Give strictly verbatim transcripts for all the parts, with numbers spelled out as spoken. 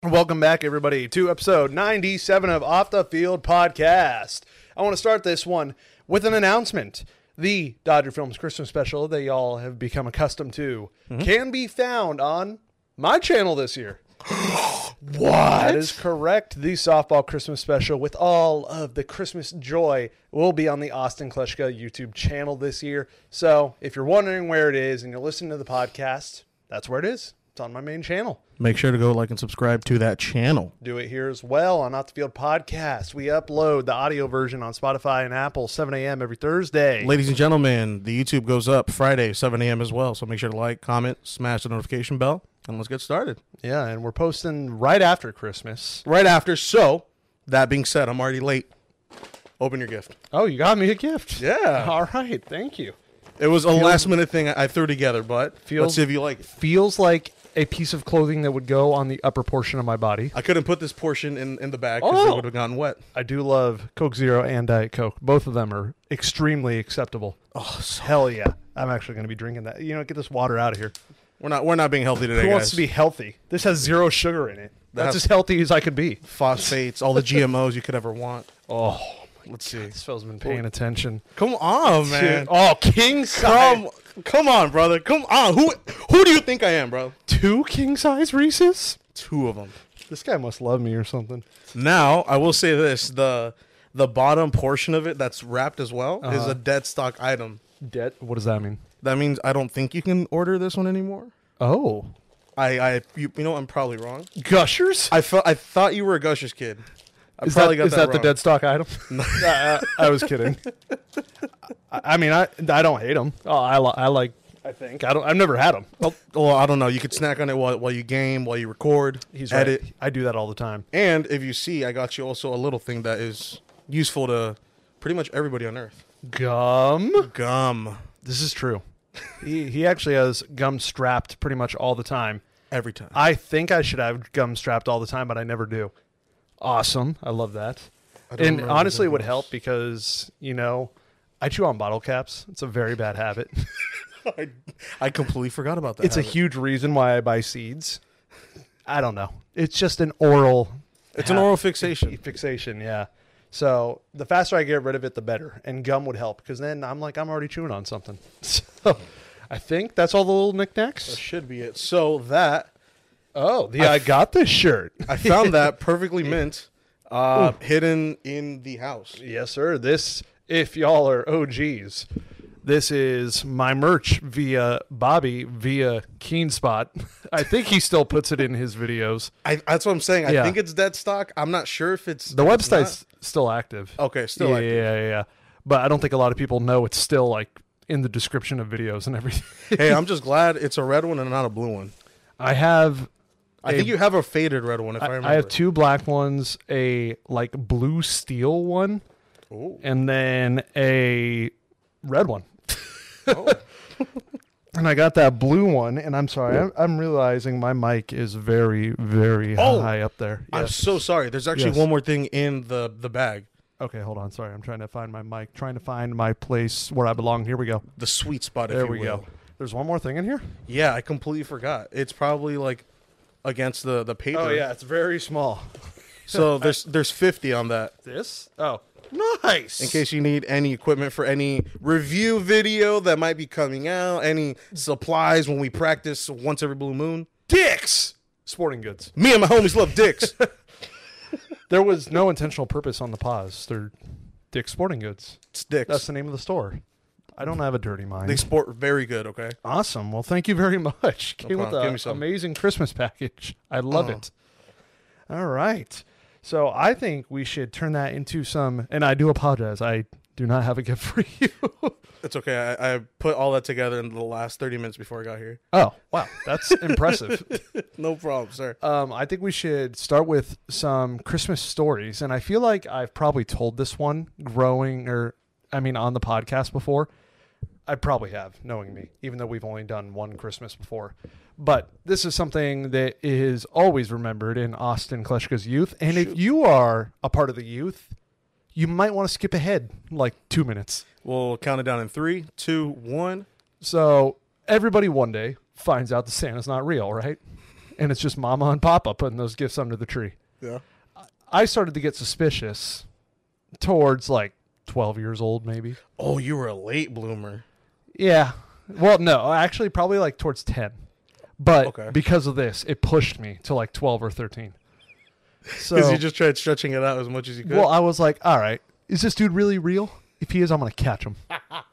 Welcome back, everybody, to episode ninety-seven of Off the Field Podcast. I want to start this one with an announcement. The Dodger Films Christmas special that y'all have become accustomed to mm-hmm. can be found on my channel this year. What? That is correct. The softball Christmas special with all of the Christmas joy will be on the Austin Kleschka YouTube channel this year. So if you're wondering where it is and you're listening to the podcast, that's where it is. It's on my main channel. Make sure to go like and subscribe to that channel. Do it here as well on Off the Field Podcast. We upload the audio version on Spotify and Apple seven a.m. every Thursday. Ladies and gentlemen, the YouTube goes up Friday, seven a.m. as well. So make sure to like, comment, smash the notification bell, and let's get started. Yeah, and we're posting right after Christmas. Right after. So, that being said, I'm already late. Open your gift. Oh, you got me a gift. Yeah. All right. Thank you. It was a feels, last minute thing I threw together, but feels, let's see if you like it. Feels like a piece of clothing that would go on the upper portion of my body. I couldn't put this portion in, in the bag because oh. it would have gotten wet. I do love Coke Zero and Diet Coke. Both of them are extremely acceptable. Oh, so hell yeah. I'm actually going to be drinking that. You know, get this water out of here. We're not we're not being healthy today, Who guys. wants to be healthy? This has zero sugar in it. That's as healthy as I could be. Phosphates, all the G M Os you could ever want. Oh, let's see. This fellow's been paying attention. Come on, man. Oh, king size. Come, come on, brother. Come on. Who who do you think I am, bro? Two king size Reese's? Two of them. This guy must love me or something. Now, I will say this. The the bottom portion of it that's wrapped as well uh-huh. is a dead stock item. Dead? What does that mean? That means I don't think you can order this one anymore. Oh. I, I you, you know, I'm probably wrong. Gushers? I felt I thought you were a Gushers kid. I is probably that, got is that, that the dead stock item? No. I, I, I was kidding. I, I mean, I I don't hate them. Oh, I, I like. I think I don't. I've never had them. Well, well, I don't know. You could snack on it while while you game, while you record, He's edit. Right. I do that all the time. And if you see, I got you also a little thing that is useful to pretty much everybody on Earth. Gum. Gum. This is true. he he actually has gum strapped pretty much all the time. Every time. I think I should have gum strapped all the time, but I never do. Awesome. I love that. I and honestly, it would help because, you know, I chew on bottle caps. It's a very bad habit. I, I completely forgot about that. It's habit. a huge reason why I buy seeds. I don't know. It's just an oral. It's an oral fixation. Fixation, yeah. So the faster I get rid of it, the better. And gum would help because then I'm like, I'm already chewing on something. So I think that's all the little knickknacks. That should be it. So that. Oh, the I, I got this shirt. I found that perfectly mint, uh, hidden in the house. Yes, sir. This, if y'all are O Gs, this is my merch via Bobby via KeenSpot. I think he still puts it in his videos. I, that's what I'm saying. I yeah. think it's dead stock. I'm not sure if it's the it's website's not. Still active. Okay, still yeah, active. Yeah, yeah, yeah. But I don't think a lot of people know it's still like in the description of videos and everything. Hey, I'm just glad it's a red one and not a blue one. I have. I a, think you have a faded red one. If I, I remember, I have two black ones, a like blue steel one, Ooh. and then a red one. Oh. And I got that blue one, and I'm sorry, I'm, I'm realizing my mic is very, very oh, high up there. Yes. I'm so sorry. There's actually yes. one more thing in the, the bag. Okay, hold on. Sorry, I'm trying to find my mic, trying to find my place where I belong. Here we go. The sweet spot, there if you we will. go. There's one more thing in here? Yeah, I completely forgot. It's probably like against the, the paper. Oh, yeah, it's very small. So there's there's fifty on that. This? Oh. Nice. In case you need any equipment for any review video that might be coming out, any supplies when we practice once every blue moon. Dicks! Sporting goods. Me and my homies love dicks. There was no intentional purpose on the pause. They're Dick's Sporting Goods. It's Dick's. That's the name of the store. I don't have a dirty mind. They sport very good, okay? Awesome. Well, thank you very much. No Came with problem. Give me an some. amazing Christmas package. I love Oh. it. All right. So I think we should turn that into some, and I do apologize. I do not have a gift for you. It's okay. I, I put all that together in the last thirty minutes before I got here. Oh, wow. That's impressive. No problem, sir. Um, I think we should start with some Christmas stories. And I feel like I've probably told this one growing, or I mean, on the podcast before. I probably have, knowing me, even though we've only done one Christmas before. But this is something that is always remembered in Austin Kleschka's youth. And Shoot. if you are a part of the youth, you might want to skip ahead like two minutes. We'll count it down in three, two, one. So everybody one day finds out that Santa's not real, right? and it's just Mama and Papa putting those gifts under the tree. Yeah. I started to get suspicious towards like twelve years old, maybe. Oh, you were a late bloomer. Yeah. Well, no, actually, probably like towards ten. But Okay. because of this, it pushed me to like twelve or thirteen. So, Because you just tried stretching it out as much as you could. well, I was like, all right, is this dude really real? If he is, I'm going to catch him.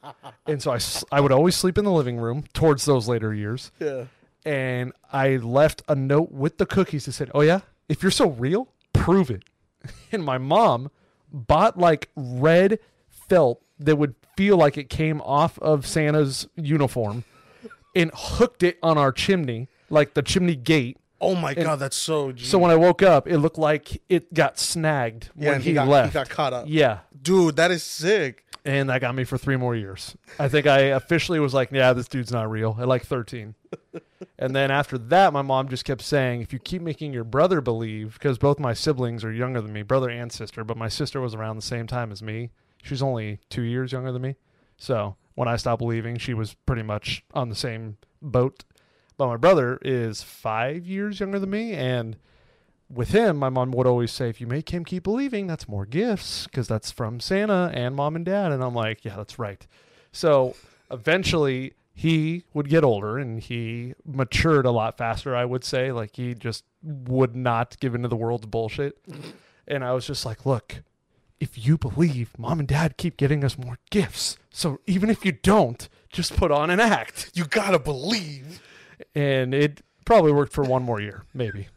And so I, s- I would always sleep in the living room towards those later years. yeah. And I left a note with the cookies that said, oh, yeah, if you're so real, prove it. And my mom bought like red felt that would feel like it came off of Santa's uniform and hooked it on our chimney, like the chimney gate. Oh my God, that's so. Genius. So when I woke up, it looked like it got snagged yeah, when and he, he, got, left. he got caught up. Yeah. Dude, that is sick. And that got me for three more years. I think I officially was like, yeah, this dude's not real at like thirteen. And then after that, my mom just kept saying, if you keep making your brother believe, because both my siblings are younger than me, brother and sister, but my sister was around the same time as me. She's only two years younger than me. So when I stopped believing, she was pretty much on the same boat. But my brother is five years younger than me, and with him, my mom would always say, if you make him keep believing, that's more gifts, because that's from Santa and mom and dad. And I'm like, yeah, that's right. So eventually he would get older, and he matured a lot faster, I would say. Like, he just would not give into the world's bullshit. And I was just like, look, if you believe, mom and dad keep getting us more gifts. So even if you don't, just put on an act. You gotta believe. And it probably worked for one more year, maybe.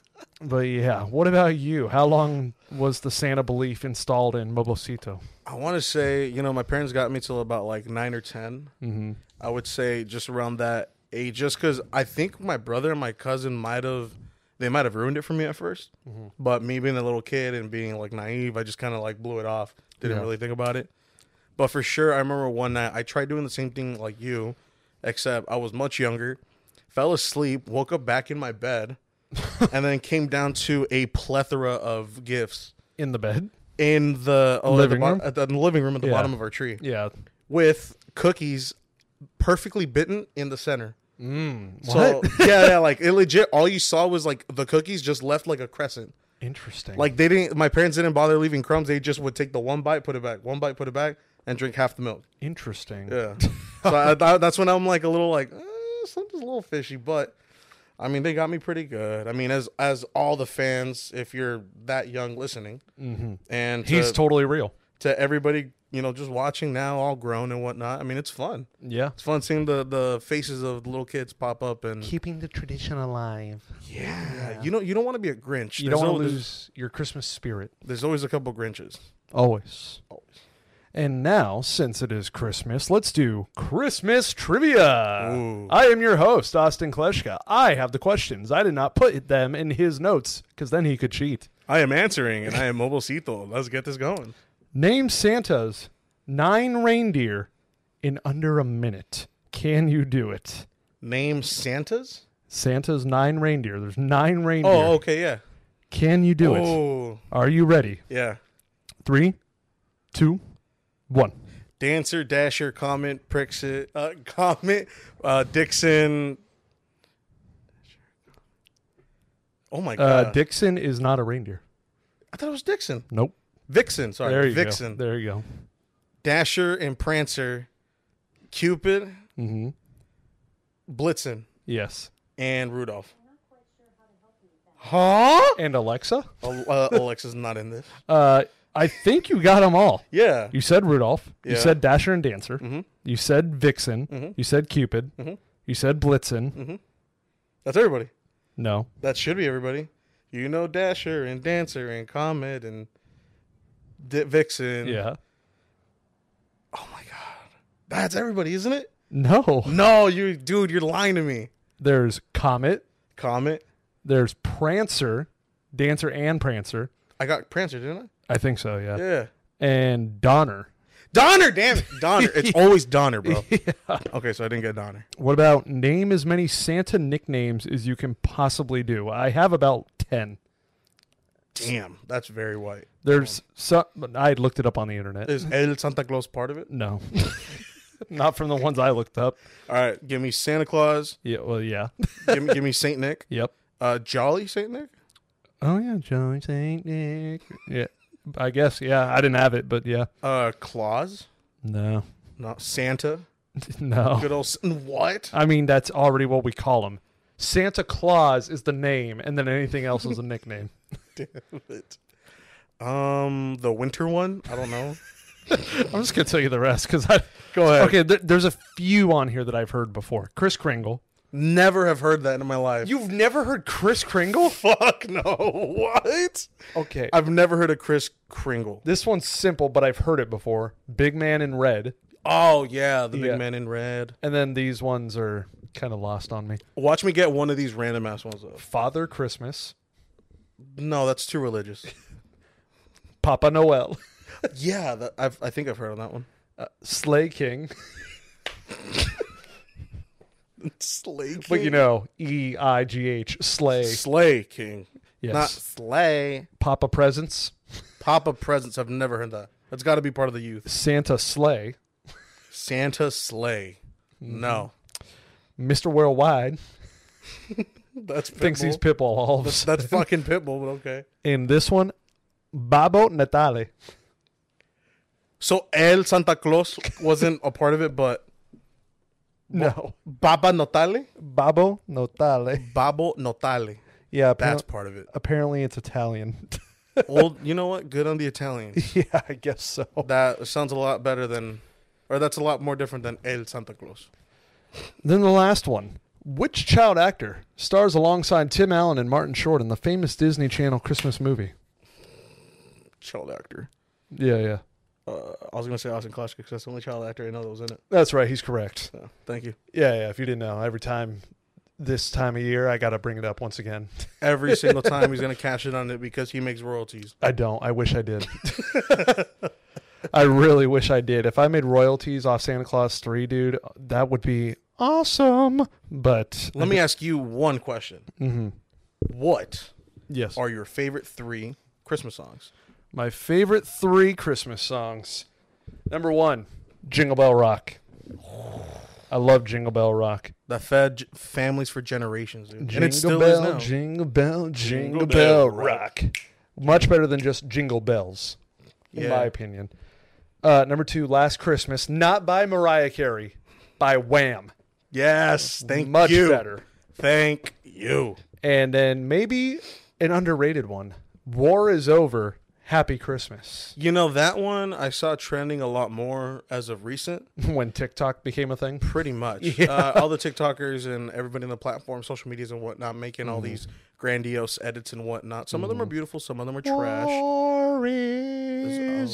But yeah, what about you? How long was the Santa belief installed in Mobocito? I want to say, you know, my parents got me till about like nine or ten. Mm-hmm. I would say just around that age, just because I think my brother and my cousin might have, they might have ruined it for me at first. Mm-hmm. But me being a little kid and being like naive, I just kind of like blew it off. Didn't Yeah. really think about it. But for sure, I remember one night I tried doing the same thing like you, except I was much younger. Fell asleep, woke up back in my bed, and then came down to a plethora of gifts In the bed? in the, oh, Living at the, room? bo- at the, in the living room at the Yeah. bottom of our tree Yeah. with cookies perfectly bitten in the center. Mm, So what? yeah, yeah, like it legit. All you saw was like the cookies just left like a crescent. Interesting. Like they didn't. My parents didn't bother leaving crumbs. They just would take the one bite, put it back, one bite, put it back, and drink half the milk. Interesting. Yeah. So I, I, that's when I'm like a little like eh, something's a little fishy, but I mean they got me pretty good. I mean as as all the fans, if you're that young listening, Mm-hmm. and to, He's totally real. to everybody, you know, just watching now, all grown and whatnot. I mean it's fun. Yeah. It's fun seeing the the faces of the little kids pop up and Keeping the tradition alive. yeah. You don't you don't want to be a Grinch. You There's don't want to al- lose your Christmas spirit. There's always a couple Grinches. Always. Always. And now, since it is Christmas, let's do Christmas trivia. Ooh. I am your host, Austin Kleschka. I have the questions. I did not put them in his notes, because then he could cheat. I am answering, and I am Mobocito. Let's get this going. Name Santa's nine reindeer in under a minute. Can you do it? Name Santa's? Santa's nine reindeer. There's nine reindeer. Oh, okay, yeah. Can you do it? Oh, Are you ready? yeah. Three, two, one. Dancer, Dasher, Comet, Prixit, uh, Comet, uh, Dixon. Oh my Uh, god! Dixon is not a reindeer. I thought it was Dixon. Nope. Vixen, sorry, There you Vixen. go. There you go. Dasher and Prancer, Cupid, Mm-hmm. Blitzen, Yes. and Rudolph. Huh? And Alexa? Al- uh, Alexa's not in this. Uh, I think you got them all. Yeah. You said Rudolph. You Yeah. said Dasher and Dancer. Mhm. You said Vixen. Mhm. You said Cupid. Mhm. You said Blitzen. Mm-hmm. That's everybody. No. That should be everybody. You know Dasher and Dancer and Comet and D- Vixen. Yeah. Oh my god. That's everybody, isn't it? No. No, you dude, you're lying to me. There's Comet. Comet. There's Prancer. Dancer and Prancer. I got Prancer, didn't I think so, yeah. I? Yeah. And Donner. Donner, damn it. Donner. It's always Donner, bro. Okay, so I didn't get Donner. What about name as many Santa nicknames as you can possibly do? I have about ten. Damn, that's very white. There's some. I looked it up on the internet. Is El Santa Claus part of it? No. Not from the ones I looked up. All right, give me Santa Claus. Yeah, well, yeah. Give me, give me Saint Nick. Yep. Uh, Jolly Saint Nick. Oh yeah, Jolly Saint Nick. Yeah, I guess. Yeah, I didn't have it, but yeah. Uh, Claus. No, No, Santa. no. Good old. What? I mean, that's already what we call him. Santa Claus is the name, and then anything else is a nickname. Damn it. Um, the winter one. I don't know. I'm just gonna tell you the rest because I Go ahead. Okay, th- there's a few on here that I've heard before. Kris Kringle. Never have heard that in my life. You've never heard Kris Kringle? Fuck no. What? Okay, I've never heard of Kris Kringle. this one's simple, but I've heard it before. Big Man in Red, Oh yeah, the Yeah. big man in red. and then these ones are kind of lost on me. Watch me get one of these random ass ones though. Father Christmas, No, that's too religious. Papa Noel, yeah, that, I've, I think I've heard of that one. uh, Sleigh King, Slay King. but you know, E I G H, Sleigh. Slay King. Yes. Not Slay. Papa Presents, Papa Presents. I've never heard that. That's got to be part of the youth. Santa Sleigh, Santa Slay. No. Mister Worldwide That's Pitbull. thinks he's Pitbull all of a That's, sudden. that's fucking Pitbull, but okay. In this one, Babbo Natale. So El Santa Claus wasn't a part of it, but No. Baba Notale? Babbo Natale. Babo Notale. Yeah, That's appar- part of it. apparently it's Italian. Old, you know what? Good on the Italians. Yeah, I guess so. That sounds a lot better than, or that's a lot more different than El Santa Claus. Then the last one. Which child actor stars alongside Tim Allen and Martin Short in the famous Disney Channel Christmas movie? Child actor. Yeah, yeah. Uh, I was going to say Austin Clutch because that's the only child actor I know that was in it. That's right. He's correct. So, thank you. Yeah, yeah. If you didn't know, every time this time of year, I got to bring it up once again. Every single time he's going to cash in on it because he makes royalties. I don't. I wish I did. I really wish I did. If I made royalties off Santa Claus three, dude, that would be awesome. But Let me ask you one question. hmm What Yes. are your favorite three Christmas songs? My favorite three Christmas songs. Number one, Jingle Bell Rock. I love Jingle Bell Rock. That fed j- families for generations, dude. Jingle and it still bell, is now. Jingle Bell, Jingle, Jingle Bell, Bell Rock. Much better than just Jingle Bells, in Yeah. my opinion. Uh, number two, Last Christmas, not by Mariah Carey, by Wham. Yes, thank Much you. better. Thank you. And then maybe an underrated one, War is Over, Happy Christmas, You know, that one I saw trending a lot more as of recent. when TikTok became a thing. Pretty much. Yeah. Uh, all the TikTokers and everybody in the platform, social medias and whatnot, making all these grandiose edits and whatnot. Some of them are beautiful. Some of them are trash. War is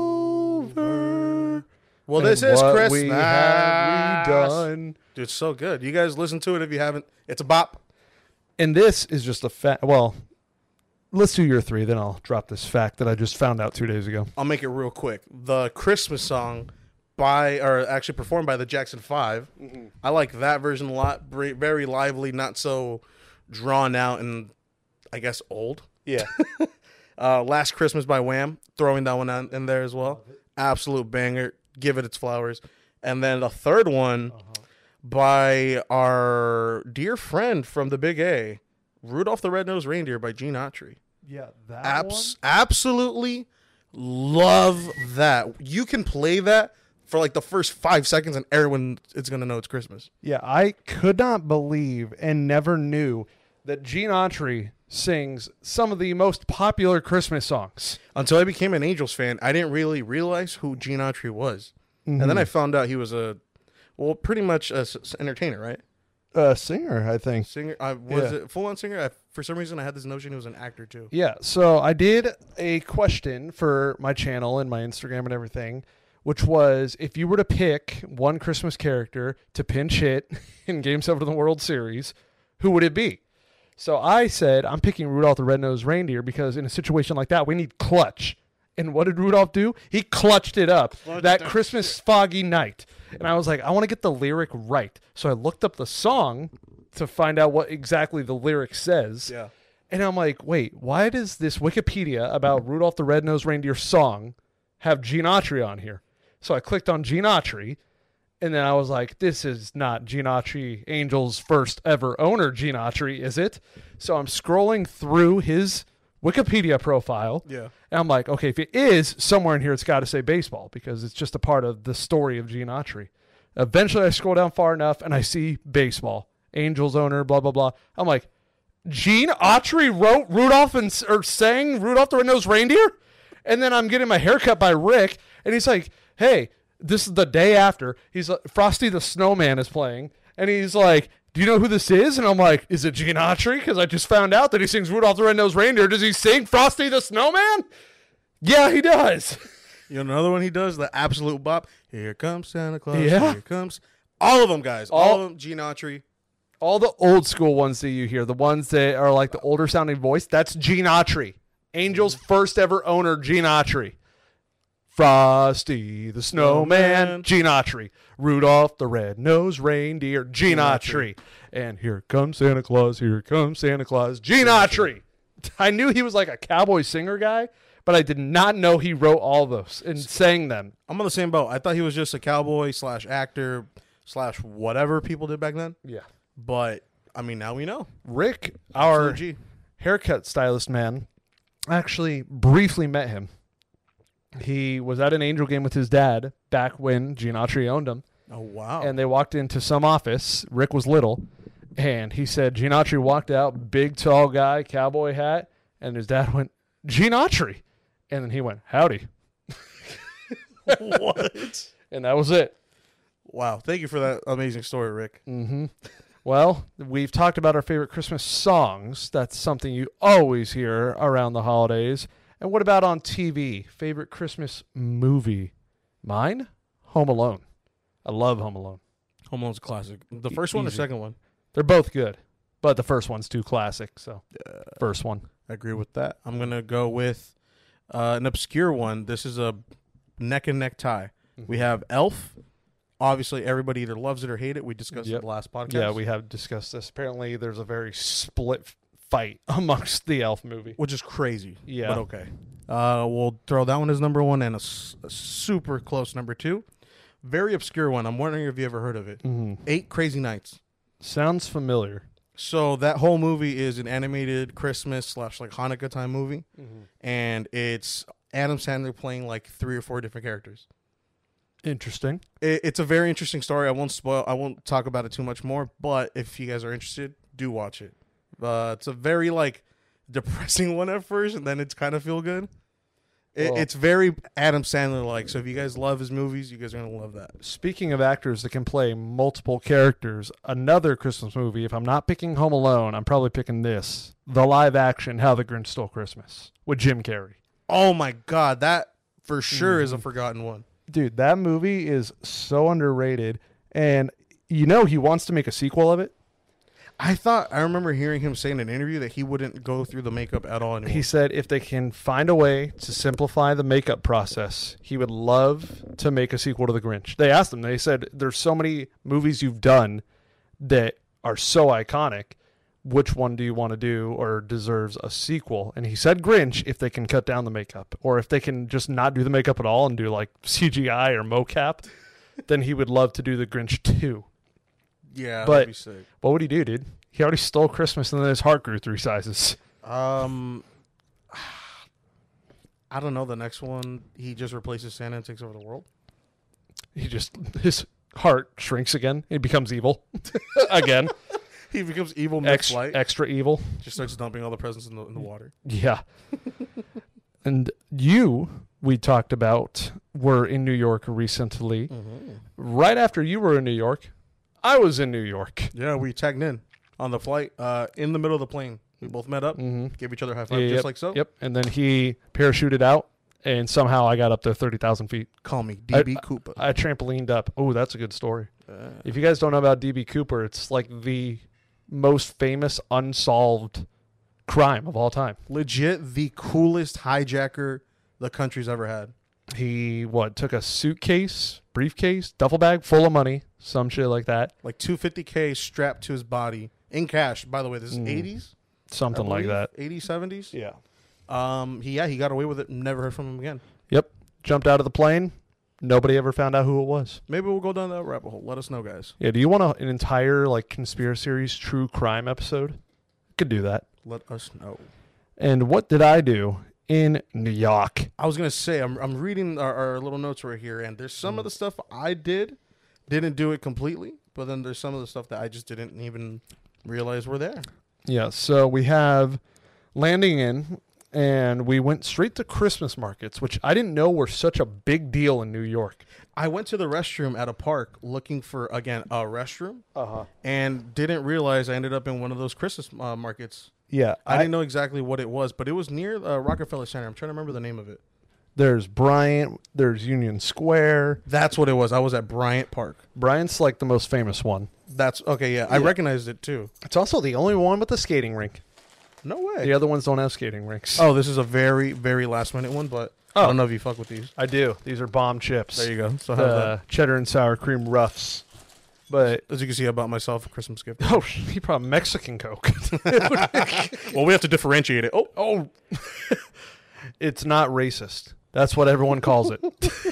over. Well, this And is what Christmas. we have we done. Dude, it's so good. You guys listen to it if you haven't. It's a bop. And this is just a fact. Well, let's do your three, then I'll drop this fact that I just found out two days ago. I'll make it real quick. The Christmas song by, or actually performed by the Jackson Five. I like that version a lot. Br- Very lively, not so drawn out and I guess old. Yeah. Uh, Last Christmas by Wham. Throwing that one out in there as well. Absolute banger. Give it its flowers. And then the third one by our dear friend from the Big A, Rudolph the Red-Nosed Reindeer by Gene Autry. Yeah, that Abs- absolutely love that. You can play that for like the first five seconds and everyone is going to know it's Christmas. Yeah, I could not believe and never knew that Gene Autry sings some of the most popular Christmas songs. Until I became an Angels fan, I didn't really realize who Gene Autry was. And then I found out he was a, well, pretty much a s- entertainer, right? Uh, singer, I think. Singer. I was Yeah. it full-on singer? I, for some reason, I had this notion he was an actor too. Yeah, so I did a question for my channel and my Instagram and everything, which was if you were to pick one Christmas character to pinch hit in Game seven of the World Series, who would it be? So I said, I'm picking Rudolph the Red-Nosed Reindeer because in a situation like that, we need clutch. And what did Rudolph do? He clutched it up Clutched that that Christmas foggy night. And I was like, I want to get the lyric right. So I looked up the song to find out what exactly the lyric says. Yeah. And I'm like, wait, why does this Wikipedia about Rudolph the Red-Nosed Reindeer song have Gene Autry on here? So I clicked on Gene Autry, And then I was like, this is not Gene Autry, Angel's first ever owner, Gene Autry, is it? So I'm scrolling through his Wikipedia profile. Yeah. And I'm like, okay, if it is, somewhere in here it's got to say baseball because it's just a part of the story of Gene Autry. Eventually I scroll down far enough and I see baseball. Angels owner, blah, blah, blah. I'm like, Gene Autry wrote Rudolph and or sang Rudolph the Red-Nosed Reindeer? And then I'm getting my hair cut by Rick, and he's like, hey, this is the day after. He's like, Frosty the Snowman is playing, and he's like, do you know who this is? And I'm like, is it Gene Autry? Because I just found out that he sings Rudolph the Red-Nosed Reindeer. Does he sing Frosty the Snowman? Yeah, he does. You know another one he does? The absolute bop. Here comes Santa Claus. Yeah. Here comes. All of them, guys. All, All- of them. Gene Autry. All the old school ones that you hear, the ones that are like the older sounding voice, that's Gene Autry. Angel's first ever owner, Gene Autry. Frosty the Snowman, Snowman. Gene Autry. Rudolph the Red-Nosed Reindeer, Gene Gene Autry. And here comes Santa Claus, here comes Santa Claus, Gene Autry. I knew he was like a cowboy singer guy, but I did not know he wrote all those and sang them. I'm on the same boat. I thought he was just a cowboy slash actor slash whatever people did back then. Yeah. But, I mean, now we know. Rick, our G. haircut stylist man, actually briefly met him. He was at an Angel game with his dad back when Gene Autry owned him. Oh, wow. And they walked into some office. Rick was little. And he said Gene Autry walked out, big, tall guy, cowboy hat. And his dad went, Gene Autry. And then he went, howdy. What? And that was it. Wow. Thank you for that amazing story, Rick. Mm-hmm. Well, we've talked about our favorite Christmas songs. That's something you always hear around the holidays. And what about on T V? Favorite Christmas movie? Mine? Home Alone. I love Home Alone. Home Alone's a classic. The first one or Easy. second one? They're both good, but the first one's too classic. So, Uh, first one. I agree with that. I'm going to go with uh, an obscure one. This is a neck and neck tie. Mm-hmm. We have Elf. Obviously, everybody either loves it or hate it. We discussed Yep. it in the last podcast. Yeah, we have discussed this. Apparently, there's a very split fight amongst the Elf movie. Which is crazy. Yeah. But okay. Uh, we'll throw that one as number one and a, s- a super close number two. Very obscure one. I'm wondering if you ever heard of it. Mm-hmm. Eight Crazy Nights. Sounds familiar. So that whole movie is an animated Christmas slash like Hanukkah time movie, and it's Adam Sandler playing like three or four different characters. Interesting. It, it's a very interesting story. I won't spoil. I won't talk about it too much more. But if you guys are interested, do watch it. Uh, it's a very like depressing one at first, and then it's kind of feel good. It, Well- it's very Adam Sandler like. So if you guys love his movies, you guys are gonna love that. Speaking of actors that can play multiple characters, another Christmas movie, if I'm not picking Home Alone, I'm probably picking this. The live action How the Grinch Stole Christmas with Jim Carrey. Oh my god, that for sure is a Mhm. forgotten one. Dude, that movie is so underrated. And you know he wants to make a sequel of it. I thought I remember hearing him say in an interview that he wouldn't go through the makeup at all anymore. He said if they can find a way to simplify the makeup process, he would love to make a sequel to The Grinch. They asked him, they said, there's so many movies you've done that are so iconic. Which one do you want to do or deserves a sequel? And he said Grinch if they can cut down the makeup. Or if they can just not do the makeup at all and do like C G I or mocap, then he would love to do The Grinch two. yeah, but- that'd be sick. What would he do, dude? He already stole Christmas and then his heart grew three sizes. Um, I don't know. The next one, he just replaces Santa and takes over the world. He just, his heart shrinks again. He becomes evil again. He becomes evil Ex- mid-flight. extra evil. Just starts dumping all the presents in the in the water. Yeah. And you, we talked about, were in New York recently. Right after you were in New York, I was in New York. Yeah, we tagged in on the flight, uh, in the middle of the plane. We both met up, Mm-hmm. gave each other a high five, Yeah, just yep, like so. Yep. And then he parachuted out, and somehow I got up to thirty thousand feet. Call me D B Cooper. I trampolined up. Oh, that's a good story. Uh, If you guys don't know about D B Cooper, it's like the most famous unsolved crime of all time. legit, the coolest hijacker the country's ever had. He, what, took a suitcase, briefcase, duffel bag full of money, some shit like that. Like two hundred fifty K strapped to his body in cash. By the way, this is Mhm. eighties, Something like that. eighties, seventies. Yeah. Um, he yeah, he got away with it. Never heard from him again. Yep. Jumped out of the plane, Nobody ever found out who it was. Maybe we'll go down that rabbit hole. Let us know, guys. Yeah, do you want a, an entire like conspiracy series true crime episode? Could do that. Let us know. And what did I do in New York? I was gonna say I'm I'm reading our, our little notes right here, and there's some of the stuff I did, didn't do it completely, but then there's some of the stuff that I just didn't even realize were there. Yeah, so we have landing in, and we went straight to Christmas markets, which I didn't know were such a big deal in New York. I went to the restroom at a park looking for, again, a restroom, Uh-huh. and didn't realize I ended up in one of those Christmas uh, markets. Yeah, I, I didn't know exactly what it was, but it was near uh, Rockefeller Center. I'm trying to remember the name of it. There's Bryant, there's Union Square. That's what it was. I was at Bryant Park. Bryant's like the most famous one. That's, okay, yeah. I Yeah. recognized it, too. It's also the only one with a skating rink. No way. The other ones don't have skating rinks. Oh, this is a very, very last-minute one, but I Oh. don't know if you fuck with these. I do. These are bomb chips. There you go. So how's that? The cheddar and sour cream roughs. But As you can see, I bought myself a Christmas gift. oh, he probably Mexican Coke. Well, we have to differentiate it. Oh, oh, it's not racist. That's what everyone calls it.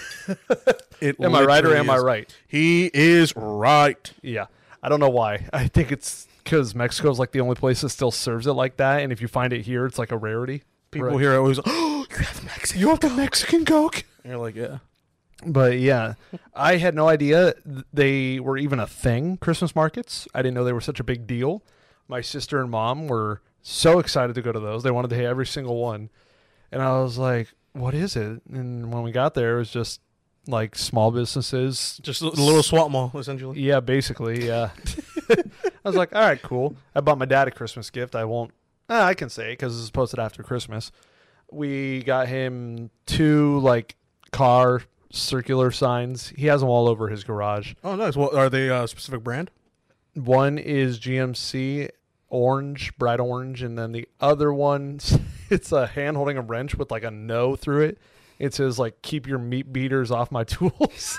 it Am I right or literally am I is. right? He is right. Yeah. I don't know why. I think it's because Mexico is like the only place that still serves it like that. And if you find it here, it's like a rarity. People Right. here are always, oh, you have Mexican. You have the Mexican Coke? And you're like, yeah. But yeah, I had no idea th- they were even a thing, Christmas markets. I didn't know they were such a big deal. My sister and mom were so excited to go to those. They wanted to hit every single one. And I was like, what is it? And when we got there, it was just like small businesses. Just a little swap mall, essentially. Yeah, basically, yeah. I was like, all right, cool. I bought my dad a Christmas gift. I won't, eh, I can say because this is posted after Christmas. We got him two like car circular signs. He has them all over his garage. Oh, nice. Well, are they a specific brand? One is G M C orange, bright orange, and then the other one, it's a hand holding a wrench with like a no through it. It says like, keep your meat beaters off my tools.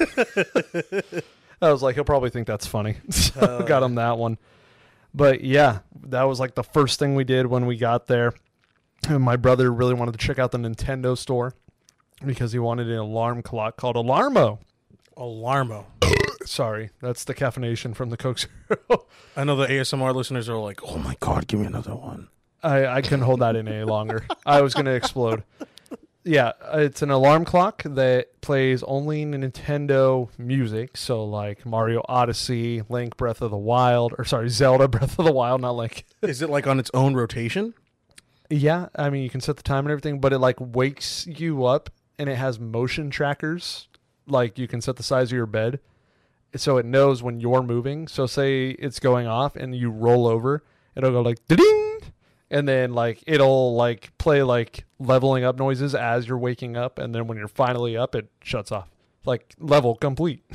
I was like, he'll probably think that's funny. So Uh. got him that one. But yeah, that was like the first thing we did when we got there. And my brother really wanted to check out the Nintendo store because he wanted an alarm clock called Alarmo. Alarmo. Sorry, that's the caffeination from the Coke Zero. I know the A S M R listeners are like, oh my God, give me another one. I, I couldn't hold that in any longer. I was going to explode. Yeah, it's an alarm clock that plays only Nintendo music. So like Mario Odyssey, Link Breath of the Wild, or sorry, Zelda Breath of the Wild, not Link. Is it like on its own rotation? Yeah, I mean, you can set the time and everything, but it like wakes you up and it has motion trackers. Like you can set the size of your bed. So it knows when you're moving. So say it's going off and you roll over, it'll go like ding, and then like it'll like play like leveling up noises as you're waking up, and then when you're finally up, it shuts off. Like level complete.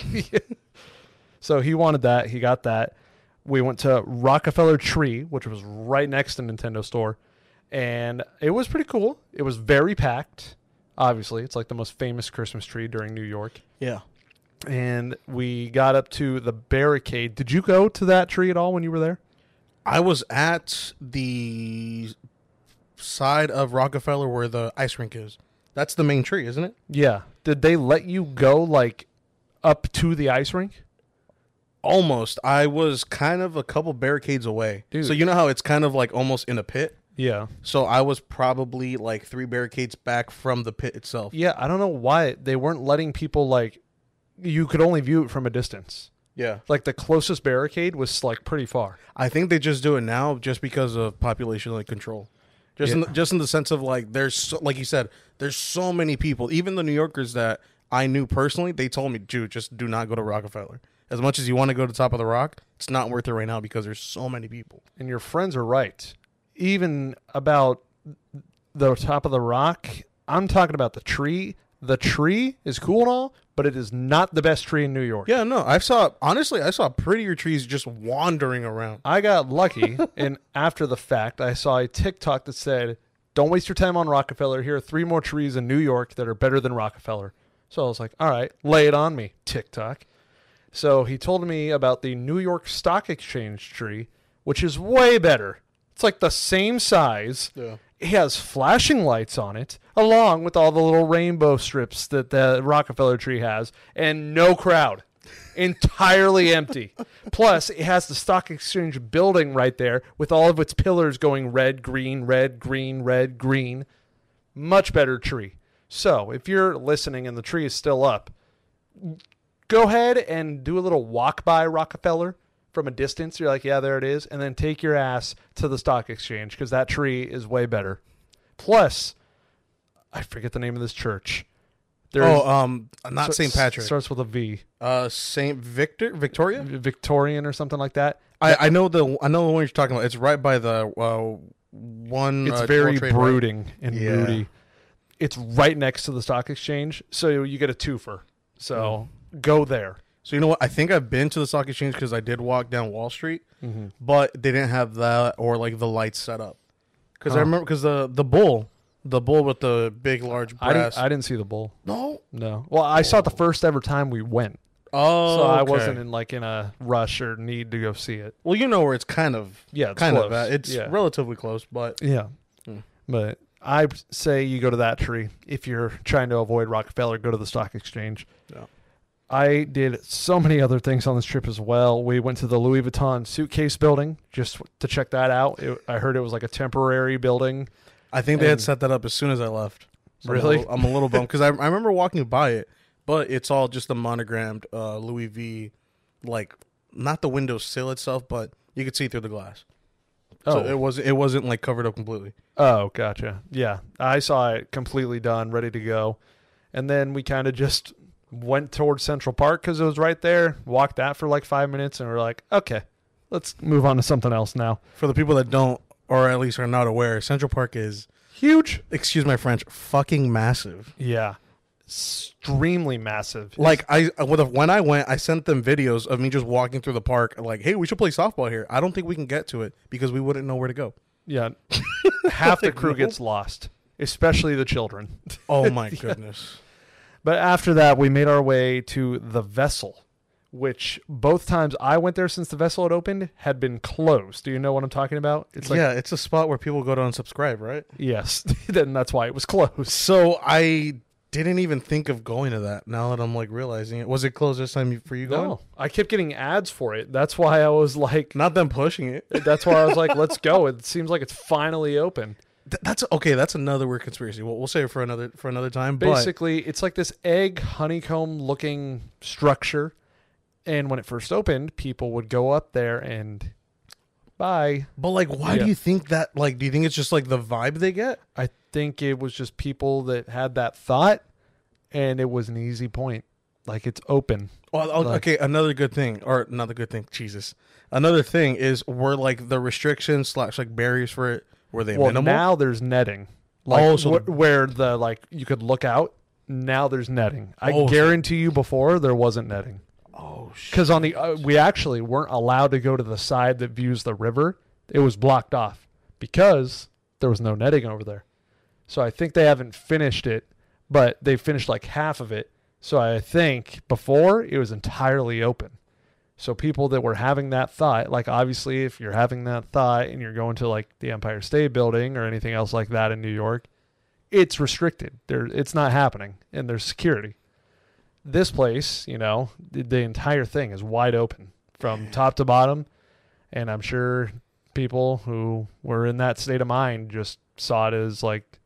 So he wanted that. He got that. We went to Rockefeller Tree, which was right next to Nintendo Store, and it was pretty cool. It was very packed. Obviously, it's like the most famous Christmas tree during New York. Yeah. And we got up to the barricade. Did you go to that tree at all when you were there? I was at the side of Rockefeller where the ice rink is. That's the main tree, isn't it? Yeah. Did they let you go like up to the ice rink? Almost. I was kind of a couple barricades away. Dude. So you know how it's kind of like almost in a pit? Yeah. So I was probably like three barricades back from the pit itself. Yeah, I don't know why they weren't letting people like you could only view it from a distance. Yeah. Like the closest barricade was like pretty far. I think they just do it now just because of population like control. Just in Yeah. the, just in the sense of like there's so, like you said, there's so many people. Even the New Yorkers that I knew personally, they told me, "Dude, just do not go to Rockefeller. As much as you want to go to the top of the rock, it's not worth it right now because there's so many people." And your friends are right. Even about the top of the rock, I'm talking about the tree. The tree is cool and all, but it is not the best tree in New York. Yeah, no, I saw honestly, I saw prettier trees just wandering around. I got lucky, and after the fact, I saw a TikTok that said, "Don't waste your time on Rockefeller. Here are three more trees in New York that are better than Rockefeller." So I was like, all right, lay it on me, TikTok. So he told me about the New York Stock Exchange tree, which is way better. It's like the same size. Yeah. It has flashing lights on it, along with all the little rainbow strips that the Rockefeller tree has, and no crowd. Entirely empty. Plus, it has the stock exchange building right there with all of its pillars going red, green, red, green, red, green. Much better tree. So, if you're listening and the tree is still up, go ahead and do a little walk by Rockefeller from a distance. You're like, yeah, there it is. And then take your ass to the stock exchange because that tree is way better. Plus, I forget the name of this church. There's, oh, um, not so, Saint Patrick. Starts with a V. Uh, Saint Victor, Victoria, Victorian or something like that. I, I know the I know the one you're talking about. It's right by the uh, one. It's uh, very Trade brooding right? and yeah. moody. It's right next to the stock exchange, so you get a twofer. So mm. go there. So you know what? I think I've been to the stock exchange because I did walk down Wall Street, mm-hmm. but they didn't have that or like the lights set up. Because huh. I remember because the the bull. The bull with the big, large brass. I didn't, I didn't see the bull. No? No. Well, I oh. saw it the first ever time we went. Oh, So I okay. wasn't in like in a rush or need to go see it. Well, you know where it's kind of. Yeah, it's kind close. of. Uh, it's yeah. relatively close, but. Yeah. Hmm. But I say you go to that tree. If you're trying to avoid Rockefeller, go to the stock exchange. Yeah. I did so many other things on this trip as well. We went to the Louis Vuitton suitcase building just to check that out. It, I heard it was like a temporary building. I think they and, had set that up as soon as I left. So really? I'm a little, I'm a little bummed because I, I remember walking by it, but it's all just a monogrammed uh, Louis V, like not the window sill itself, but you could see through the glass. Oh, so it wasn't it wasn't like covered up completely. Oh, gotcha. Yeah, I saw it completely done, ready to go, and then we kind of just went towards Central Park because it was right there. Walked that for like five minutes, and we're like, okay, let's move on to something else now. For the people that don't. Or at least are not aware, Central Park is huge. Excuse my French, fucking massive. Yeah, extremely massive. Like I, when I went, I sent them videos of me just walking through the park. Like, hey, we should play softball here. I don't think we can get to it because we wouldn't know where to go. Yeah, half the crew gets lost, especially the children. Oh my goodness! Yeah. But after that, we made our way to the Vessel, which both times I went there since the Vessel had opened had been closed. Do you know what I'm talking about? It's like, yeah, it's a spot where people go to unsubscribe, right? Yes. Then that's why it was closed. So I didn't even think of going to that now that I'm like realizing it. Was it closed this time for you going? No. I kept getting ads for it. That's why I was like... Not them pushing it. That's why I was like, let's go. It seems like it's finally open. Th- that's okay. That's another weird conspiracy. We'll, we'll save it for another, for another time. Basically, but... it's like this egg honeycomb looking structure. And when it first opened, people would go up there and buy. But like, why yeah. do you think that? Like, do you think it's just like the vibe they get? I think it was just people that had that thought, and it was an easy point. Like, it's open. Well, like, okay, another good thing, or another good thing, Jesus. Another thing is, were like the restrictions slash like barriers for it, were they well, minimal? Now there's netting. Like, oh, so wh- the- where the, like, you could look out, now there's netting. I oh, guarantee you before, there wasn't netting. Oh, shit. Because on the uh, we actually weren't allowed to go to the side that views the river. It was blocked off because there was no netting over there. So I think they haven't finished it, but they finished like half of it. So I think before it was entirely open. So people that were having that thought, like obviously if you're having that thought and you're going to like the Empire State Building or anything else like that in New York, it's restricted. There, it's not happening, and there's security. This place, you know, the, the entire thing is wide open from top to bottom, and I'm sure people who were in that state of mind just saw it as like,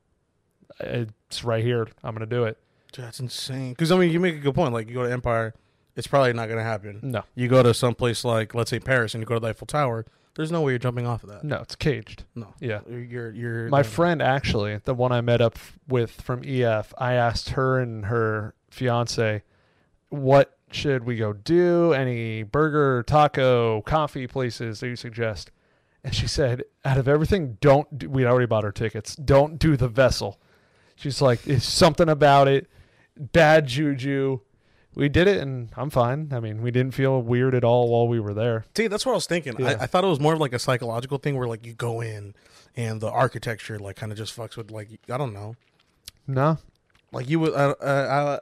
it's right here, I'm going to do it. That's insane. Because, I mean, you make a good point. Like, you go to Empire, it's probably not going to happen. No. You go to some place like, let's say, Paris, and you go to the Eiffel Tower, there's no way you're jumping off of that. No, it's caged. No. Yeah. You're, you're, My friend, actually, the one I met up with from E F, I asked her and her fiance, what should we go do? Any burger, taco, coffee places that you suggest? And she said, out of everything, don't do, we already bought our tickets. Don't do the Vessel. She's like, it's something about it. Bad juju. We did it, and I'm fine. I mean, we didn't feel weird at all while we were there. See, that's what I was thinking. Yeah. I, I thought it was more of like a psychological thing where, like, you go in and the architecture, like, kind of just fucks with, like, I don't know. No. Like, you would, uh, uh,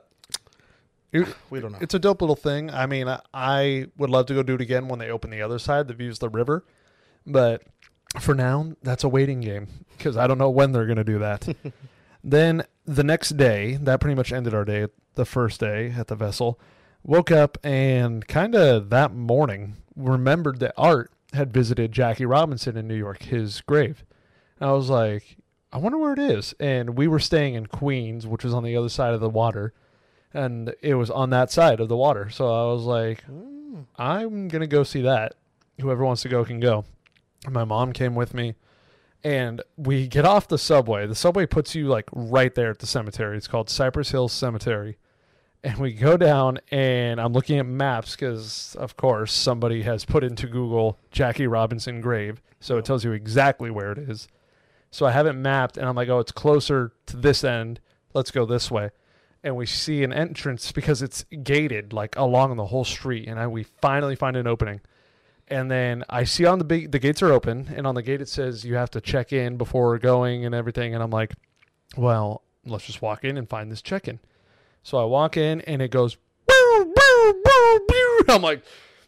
it, we don't know. It's a dope little thing. I mean, I, I would love to go do it again when they open the other side that views the river. But For now, that's a waiting game because I don't know when they're going to do that. Then the next day, that pretty much ended our day, the first day at the vessel. Woke up and kind of that morning remembered that Art had visited Jackie Robinson in New York, his grave. And I was like, I wonder where it is. And we were staying in Queens, which was on the other side of the water. And it was on that side of the water. So I was like, mm. I'm going to go see that. Whoever wants to go can go. And my mom came with me. And we get off the subway. The subway puts you like right there at the cemetery. It's called Cypress Hills Cemetery. And we go down, and I'm looking at maps because, of course, somebody has put into Google Jackie Robinson grave. So it tells you exactly where it is. So I have it mapped, and I'm like, oh, it's closer to this end. Let's go this way. And we see an entrance because it's gated, like, along the whole street. And I, we finally find an opening. And then I see on the big, the gates are open, and on the gate it says you have to check in before going and everything. And I'm like, well, let's just walk in and find this check-in. So I walk in, and it goes, boo, boo, boo, boo. I'm like,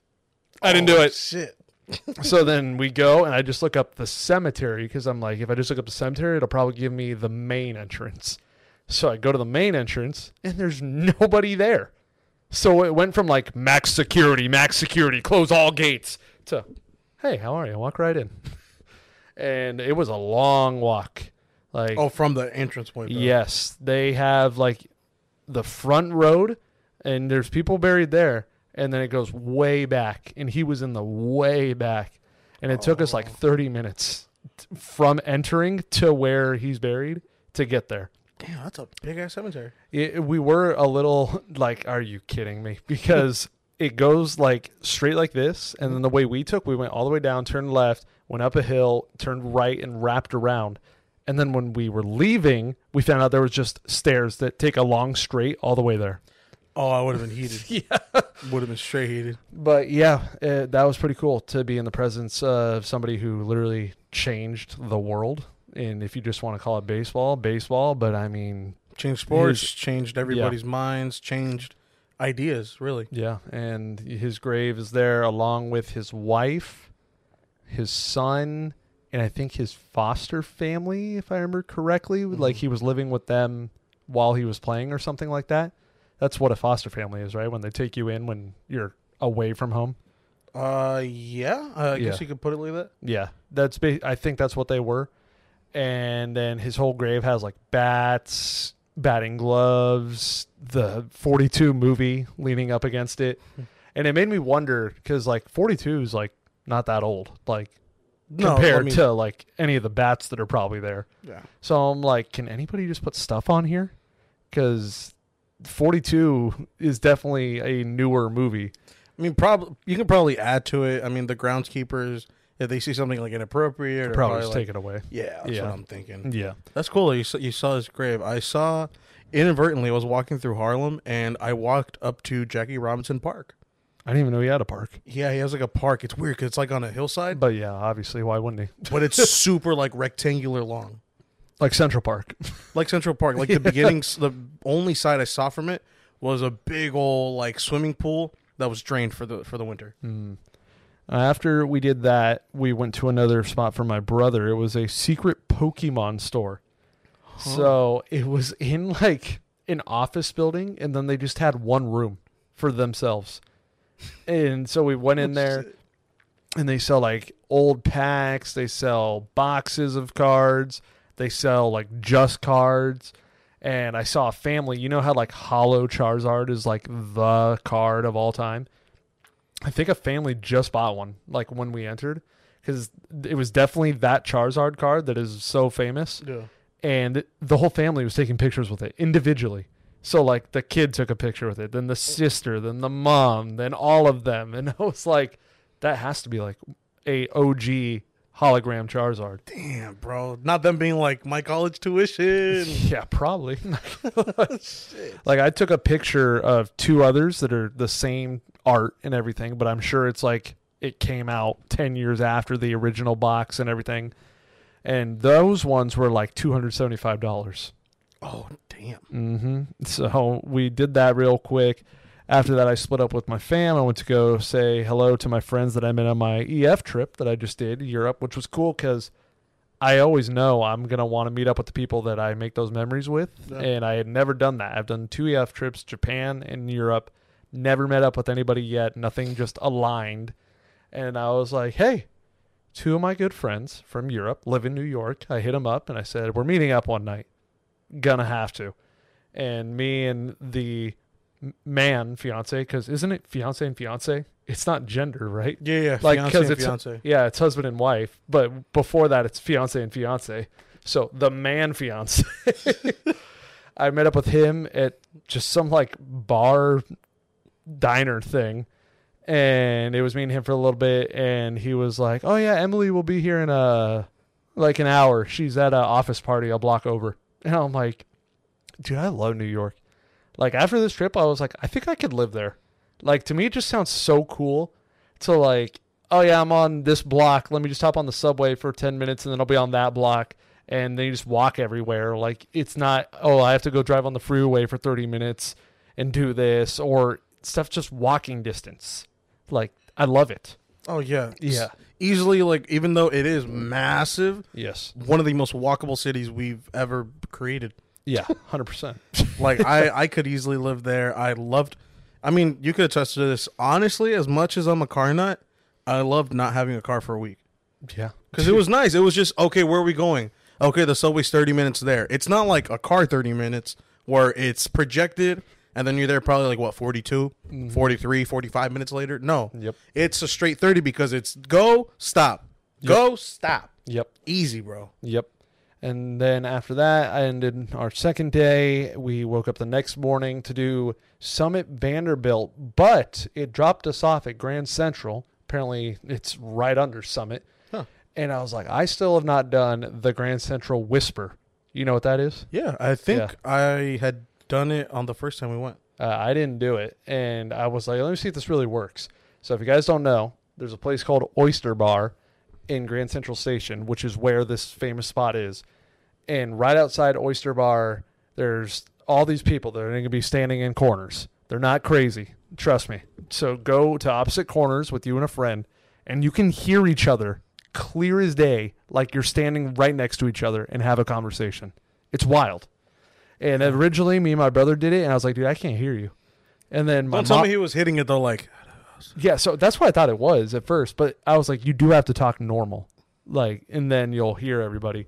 I didn't oh, do it. Shit. So then we go, and I just look up the cemetery because I'm like, if I just look up the cemetery, it'll probably give me the main entrance. So I go to the main entrance, and there's nobody there. So it went from like max security, max security, close all gates, to, hey, how are you? Walk right in. And it was a long walk. Like, oh, from the entrance point. Though. Yes. They have like the front road, and there's people buried there. And then it goes way back, and he was in the way back. And it oh. took us like thirty minutes t- from entering to where he's buried to get there. Damn, that's a big-ass cemetery. It, we were a little like, are you kidding me? Because it goes like straight like this, and then the way we took, we went all the way down, turned left, went up a hill, turned right, and wrapped around. And then when we were leaving, we found out there was just stairs that take a long straight all the way there. Oh, I would have been heated. Yeah. Would have been straight heated. But yeah, it, that was pretty cool to be in the presence of somebody who literally changed the world. And if you just want to call it baseball, baseball. But I mean, changed sports, his, changed everybody's yeah. minds, changed ideas, really. Yeah. And his grave is there along with his wife, his son, and I think his foster family, if I remember correctly. Mm-hmm. Like he was living with them while he was playing or something like that. That's what a foster family is, right? When they take you in when you're away from home. Uh, yeah. Uh, I yeah. guess you could put it like that. Yeah, that's. Ba- I think that's what they were. And then his whole grave has like bats, batting gloves, the forty-two movie leaning up against it, and it made me wonder because like forty-two is like not that old, like no, compared I mean, to like any of the bats that are probably there. Yeah. So I'm like, can anybody just put stuff on here? Because forty-two is definitely a newer movie. I mean, probably you can probably add to it. I mean, the groundskeepers, if they see something like inappropriate, or probably, probably just like, take it away. Yeah, that's yeah. what I'm thinking. Yeah, that's cool. You saw, you saw his grave. I saw inadvertently. I was walking through Harlem, and I walked up to Jackie Robinson Park. I didn't even know he had a park. Yeah, he has like a park. It's weird because it's like on a hillside. But yeah, obviously, why wouldn't he? But it's super like rectangular long. Like Central Park. Like Central Park. Like the beginning, the only side I saw from it was a big old like swimming pool that was drained for the for the winter. Mm. After we did that, we went to another spot for my brother. It was a secret Pokemon store. Huh. So it was in like an office building, and then they just had one room for themselves. And so we went in there, and they sell like old packs. They sell boxes of cards. They sell like just cards. And I saw a family. You know how like Holo Charizard is like the card of all time? I think a family just bought one like when we entered because it was definitely that Charizard card that is so famous. Yeah. And the whole family was taking pictures with it individually. So like the kid took a picture with it, then the sister, then the mom, then all of them. And I was like, that has to be like a O G hologram Charizard. Damn, bro. Not them being like, my college tuition. Yeah, probably. Like I took a picture of two others that are the same art and everything, but I'm sure it's like it came out ten years after the original box and everything. And those ones were like two hundred seventy-five dollars. Oh, damn. Mm-hmm. So we did that real quick. After that, I split up with my fam. I went to go say hello to my friends that I met on my E F trip that I just did, Europe, which was cool because I always know I'm going to want to meet up with the people that I make those memories with. Yeah. And I had never done that. I've done two E F trips, Japan and Europe. Never met up with anybody yet. Nothing just aligned. And I was like, hey, two of my good friends from Europe live in New York. I hit them up and I said, we're meeting up one night. Gonna have to. And me and the man, fiance, because isn't it fiance and fiance? It's not gender, right? Yeah, yeah. Like, fiance and it's, fiance. Yeah, it's husband and wife. But before that, it's fiance and fiance. So the man fiance. I met up with him at just some like bar diner thing. And it was me and him for a little bit. And he was like, oh, yeah, Emily will be here in a, like an hour. She's at an office party a block over. And I'm like, dude, I love New York. Like, after this trip, I was like, I think I could live there. Like, to me, it just sounds so cool to, like, oh, yeah, I'm on this block. Let me just hop on the subway for ten minutes, and then I'll be on that block. And then you just walk everywhere. Like, it's not, oh, I have to go drive on the freeway for thirty minutes and do this. Or stuff just walking distance. Like, I love it. Oh, yeah. Yeah. Easily, like, even though it is massive, yes, one of the most walkable cities we've ever created. Yeah, one hundred percent. Like, I, I could easily live there. I loved, I mean, you could attest to this. Honestly, as much as I'm a car nut, I loved not having a car for a week. Yeah. Because it was nice. It was just, okay, where are we going? Okay, the subway's thirty minutes there. It's not like a car thirty minutes where it's projected and then you're there probably like, what, forty-two, mm-hmm. forty-three, forty-five minutes later? No. Yep. It's a straight thirty because it's go, stop. Yep. Go, stop. Yep. Easy, bro. Yep. And then after that, I ended our second day. We woke up the next morning to do Summit Vanderbilt, but it dropped us off at Grand Central. Apparently, it's right under Summit. Huh. And I was like, I still have not done the Grand Central Whisper. You know what that is? Yeah, I think Yeah. I had done it on the first time we went. Uh, I didn't do it. And I was like, let me see if this really works. So if you guys don't know, there's a place called Oyster Bar in Grand Central Station, which is where this famous spot is. And right outside Oyster Bar, there's all these people that are going to be standing in corners. They're not crazy. Trust me. So go to opposite corners with you and a friend, and you can hear each other clear as day, like you're standing right next to each other and have a conversation. It's wild. And originally, me and my brother did it, and I was like, dude, I can't hear you. And then my Don't tell mom, me he was hitting it, though, like... yeah, so that's what I thought it was at first. But I was like, you do have to talk normal. Like, and then you'll hear everybody.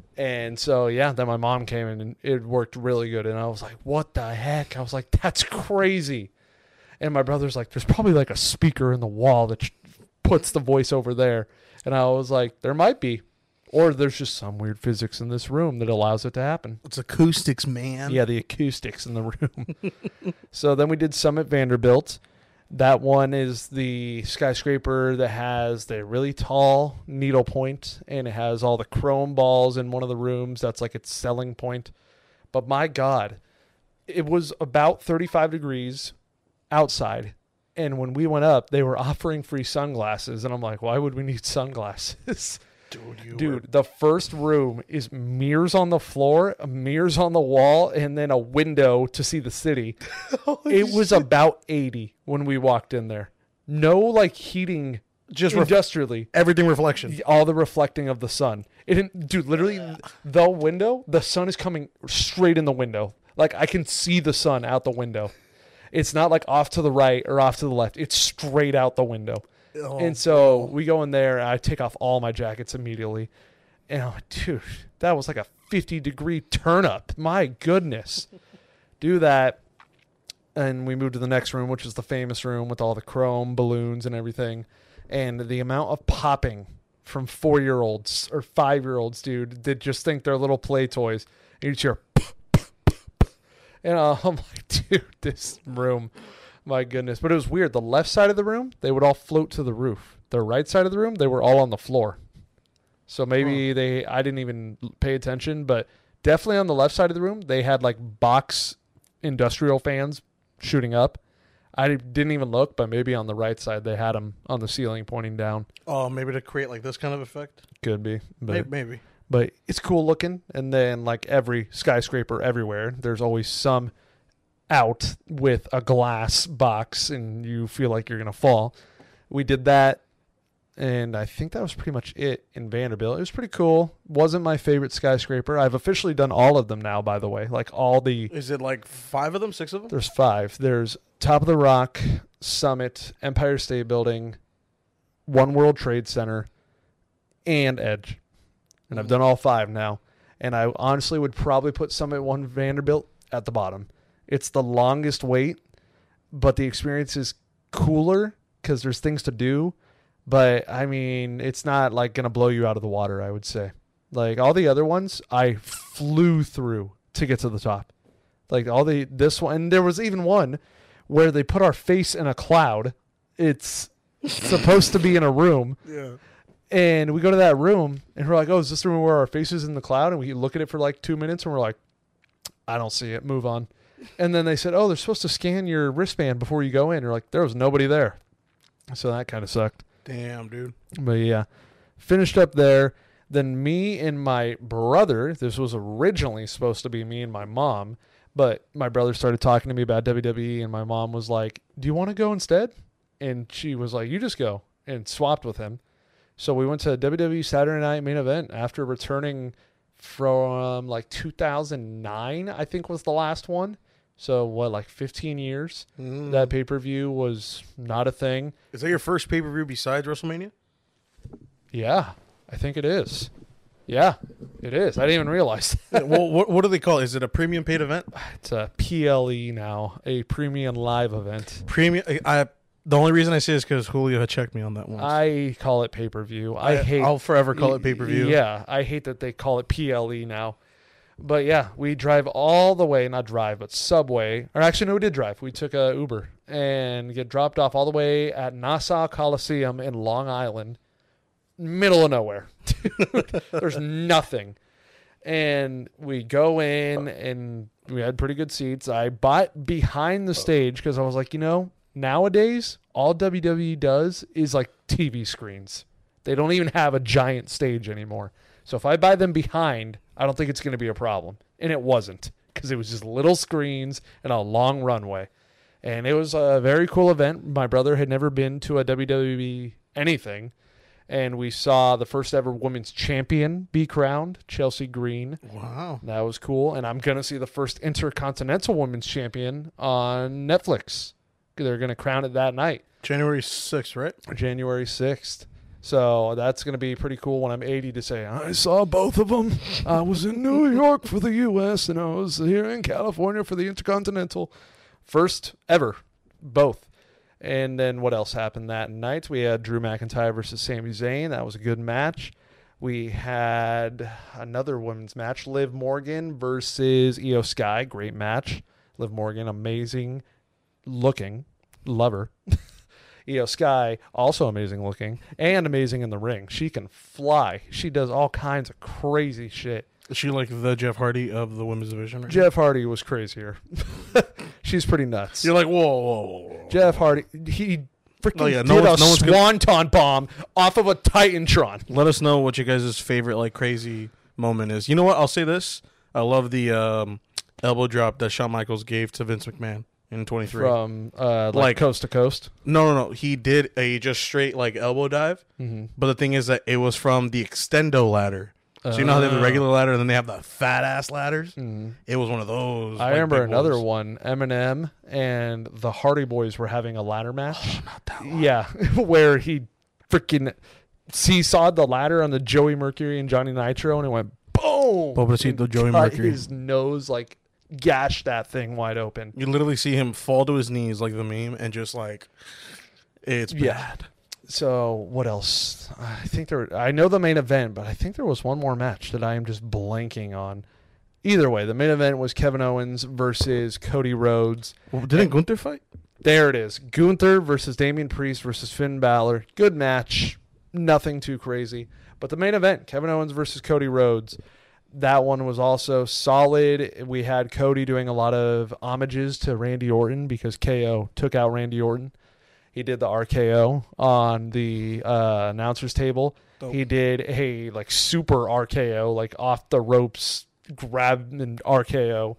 And so, yeah, then my mom came in and it worked really good. And I was like, what the heck? I was like, that's crazy. And my brother's like, there's probably like a speaker in the wall that puts the voice over there. And I was like, there might be. Or there's just some weird physics in this room that allows it to happen. It's acoustics, man. Yeah, the acoustics in the room. So then we did Summit Vanderbilt. That one is the skyscraper that has the really tall needle point, and it has all the chrome balls in one of the rooms. That's like its selling point. But my God, it was about thirty-five degrees outside. And when we went up, they were offering free sunglasses. And I'm like, why would we need sunglasses? Dude, you Dude, were... the first room is mirrors on the floor, mirrors on the wall, and then a window to see the city. It was shit. about eighty when we walked in there. No, like, heating just ref- industrially. everything reflection. All the reflecting of the sun. It didn't, dude, literally, the window, the sun is coming straight in the window. Like, I can see the sun out the window. It's not, like, off to the right or off to the left. It's straight out the window. Oh, and so we go in there, and I take off all my jackets immediately. And I'm like, dude, that was like a fifty-degree turn-up. My goodness. Do that. And we move to the next room, which is the famous room with all the chrome balloons and everything. And the amount of popping from four-year-olds or five-year-olds, dude, that just think they're little play toys. And you just hear, and uh, I'm like, dude, this room... My goodness. But it was weird. The left side of the room, they would all float to the roof. The right side of the room, they were all on the floor. So maybe oh. they, I didn't even pay attention, but definitely on the left side of the room, they had like box industrial fans shooting up. I didn't even look, but maybe on the right side, they had them on the ceiling pointing down. Oh, maybe to create like this kind of effect? Could be. But, maybe. But it's cool looking. And then like every skyscraper everywhere, there's always some out with a glass box and you feel like you're going to fall. We did that, and I think that was pretty much it in Vanderbilt. It was pretty cool. Wasn't my favorite skyscraper. I've officially done all of them now, by the way. Like all the... Is it like five of them, six of them? There's five. There's Top of the Rock, Summit, Empire State Building, One World Trade Center, and Edge. And I've done all five now. And I honestly would probably put Summit One Vanderbilt at the bottom. It's the longest wait, but the experience is cooler because there's things to do. But, I mean, it's not, like, going to blow you out of the water, I would say. Like, all the other ones, I flew through to get to the top. Like, all the, this one, and there was even one where they put our face in a cloud. It's supposed to be in a room. Yeah. And we go to that room, and we're like, oh, is this the room where our face is in the cloud? And we look at it for, like, two minutes, and we're like, I don't see it. Move on. And then they said, oh, they're supposed to scan your wristband before you go in. You're like, there was nobody there. So that kind of sucked. Damn, dude. But yeah, finished up there. Then me and my brother, this was originally supposed to be me and my mom, but my brother started talking to me about W W E, and my mom was like, do you want to go instead? And she was like, you just go, and swapped with him. So we went to W W E Saturday Night Main Event after returning from like two thousand nine, I think was the last one. So what, like fifteen years? Mm. That pay-per-view was not a thing. Is that your first pay-per-view besides WrestleMania? Yeah, I think it is. Yeah, it is. I didn't even realize that. Well, what, what do they call it? Is it a premium paid event? It's a P L E now, a premium live event. Premium. I, I the only reason I say is because Julio had checked me on that one. I call it pay-per-view. I, I hate. I'll forever call it pay-per-view. Yeah, I hate that they call it P L E now. But yeah, we drive all the way, not drive, but subway. Or actually, no, we did drive. We took a Uber and get dropped off all the way at Nassau Coliseum in Long Island, middle of nowhere. Dude, there's nothing. And we go in, and we had pretty good seats. I bought behind the stage because I was like, you know, nowadays, all W W E does is like T V screens. They don't even have a giant stage anymore. So if I buy them behind, I don't think it's going to be a problem. And it wasn't, because it was just little screens and a long runway. And it was a very cool event. My brother had never been to a W W E anything. And we saw the first ever women's champion be crowned, Chelsea Green. Wow. That was cool. And I'm going to see the first intercontinental women's champion on Netflix. They're going to crown it that night. January sixth, right? January sixth. So that's going to be pretty cool when I'm eighty to say, I saw both of them. I was in New York for the U S and I was here in California for the Intercontinental. First ever, both. And then what else happened that night? We had Drew McIntyre versus Sami Zayn. That was a good match. We had another women's match, Liv Morgan versus Io Sky. Great match. Liv Morgan, amazing looking. Love her. Io Sky, also amazing looking and amazing in the ring. She can fly. She does all kinds of crazy shit. Is she like the Jeff Hardy of the women's division? Right? Jeff Hardy was crazier. She's pretty nuts. You're like, whoa, whoa, whoa, whoa. Jeff Hardy, he freaking Oh, yeah, did no a one's- no one's gonna- swanton bomb off of a Titantron. Let us know what you guys' favorite like crazy moment is. You know what? I'll say this. I love the um, elbow drop that Shawn Michaels gave to Vince McMahon in twenty-three. From uh, like, Like- coast to coast. No, no, no. He did a just straight like elbow dive. Mm-hmm. But the thing is that it was from the extendo ladder. So you know how they have the Oh. regular ladder and then they have the fat ass ladders? Mhm. It was one of those. I like, remember big another ones. one. Eminem and the Hardy Boys were having a ladder match. Oh, not that one. Yeah, where he freaking seesawed the ladder on the Joey Mercury and Johnny Nitro, and it went boom. Pobrecito and Joey cut Mercury. His nose like gashed that thing wide open. You literally see him fall to his knees like the meme and just like, it's bad. Yeah. So what else? I think there. I know the main event, but I think there was one more match that I am just blanking on. Either way, the main event was Kevin Owens versus Cody Rhodes. Well, didn't Gunther fight? There it is. Gunther versus Damian Priest versus Finn Balor. Good match. Nothing too crazy. But the main event, Kevin Owens versus Cody Rhodes. That one was also solid. We had Cody doing a lot of homages to Randy Orton because K O took out Randy Orton. He did the R K O on the uh, announcer's table. Dope. He did a like super R K O, like off the ropes grab and R K O.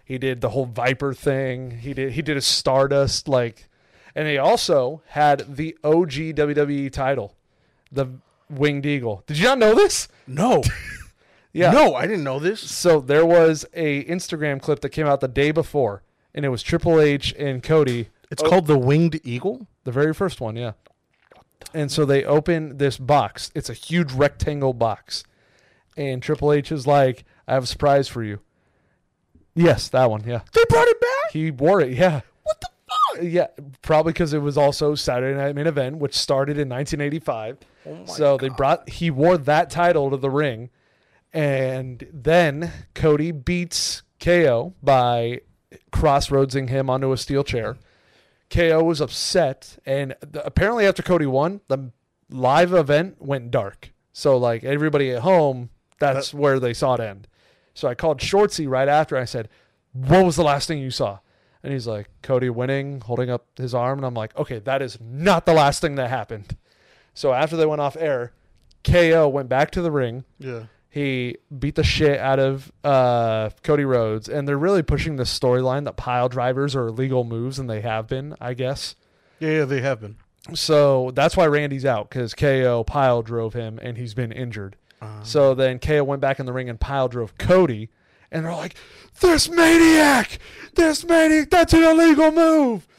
He did the whole Viper thing. He did he did a Stardust like, and he also had the O G W W E title, the Winged Eagle. Did you not know this? No. Yeah. No, I didn't know this. So there was a Instagram clip that came out the day before, and it was Triple H and Cody. It's oh. called the Winged Eagle? The very first one, yeah. And so they open this box. It's a huge rectangle box. And Triple H is like, I have a surprise for you. Yes, that one, yeah. They brought it back? He wore it, yeah. What the fuck? Yeah, probably because it was also Saturday Night Main Event, which started in nineteen eighty-five. Oh my so God. they brought, he wore that title to the ring. And then Cody beats K O by crossroadsing him onto a steel chair. K O was upset, and th- apparently after Cody won, the live event went dark. So, like, everybody at home, that's that, where they saw it end. So I called Shortsy right after. I said, what was the last thing you saw? And he's like, Cody winning, holding up his arm. And I'm like, okay, that is not the last thing that happened. So after they went off air, K O went back to the ring. Yeah. He beat the shit out of uh, Cody Rhodes, and they're really pushing this storyline that pile drivers are illegal moves, and they have been, I guess. Yeah, yeah, they have been. So that's why Randy's out, because K O pile drove him, and he's been injured. Uh-huh. So then K O went back in the ring and pile drove Cody, and they're like, this maniac! This maniac! That's an illegal move!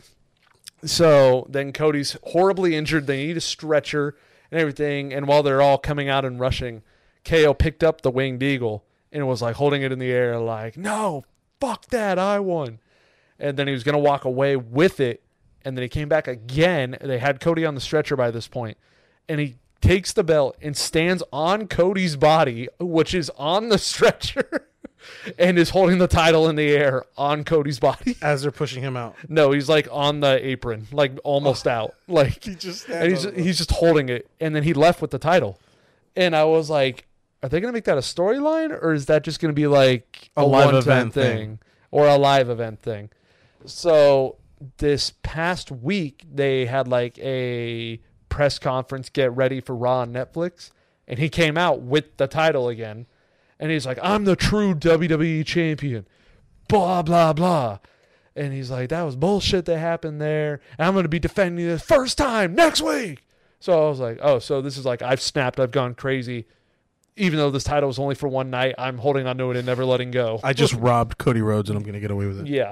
So then Cody's horribly injured. They need a stretcher and everything, and while they're all coming out and rushing, K O picked up the Winged Eagle and was like holding it in the air like, no, fuck that, I won. And then he was going to walk away with it, and then he came back again. They had Cody on the stretcher by this point, and he takes the belt and stands on Cody's body, which is on the stretcher, and is holding the title in the air on Cody's body. As they're pushing him out. No, he's like on the apron, like almost oh. out. Like he just and he's, he's just holding it, and then he left with the title. And I was like, are they going to make that a storyline, or is that just going to be like a, a live one-time event thing, thing or a live event thing? So this past week, they had like a press conference, get ready for Raw on Netflix, and he came out with the title again, and he's like, I'm the true W W E champion, blah, blah, blah. And he's like, that was bullshit that happened there, and I'm going to be defending this first time next week. So I was like, oh, so this is like, I've snapped, I've gone crazy. Even though this title was only for one night, I'm holding on to it and never letting go. I just robbed Cody Rhodes, and I'm going to get away with it. Yeah.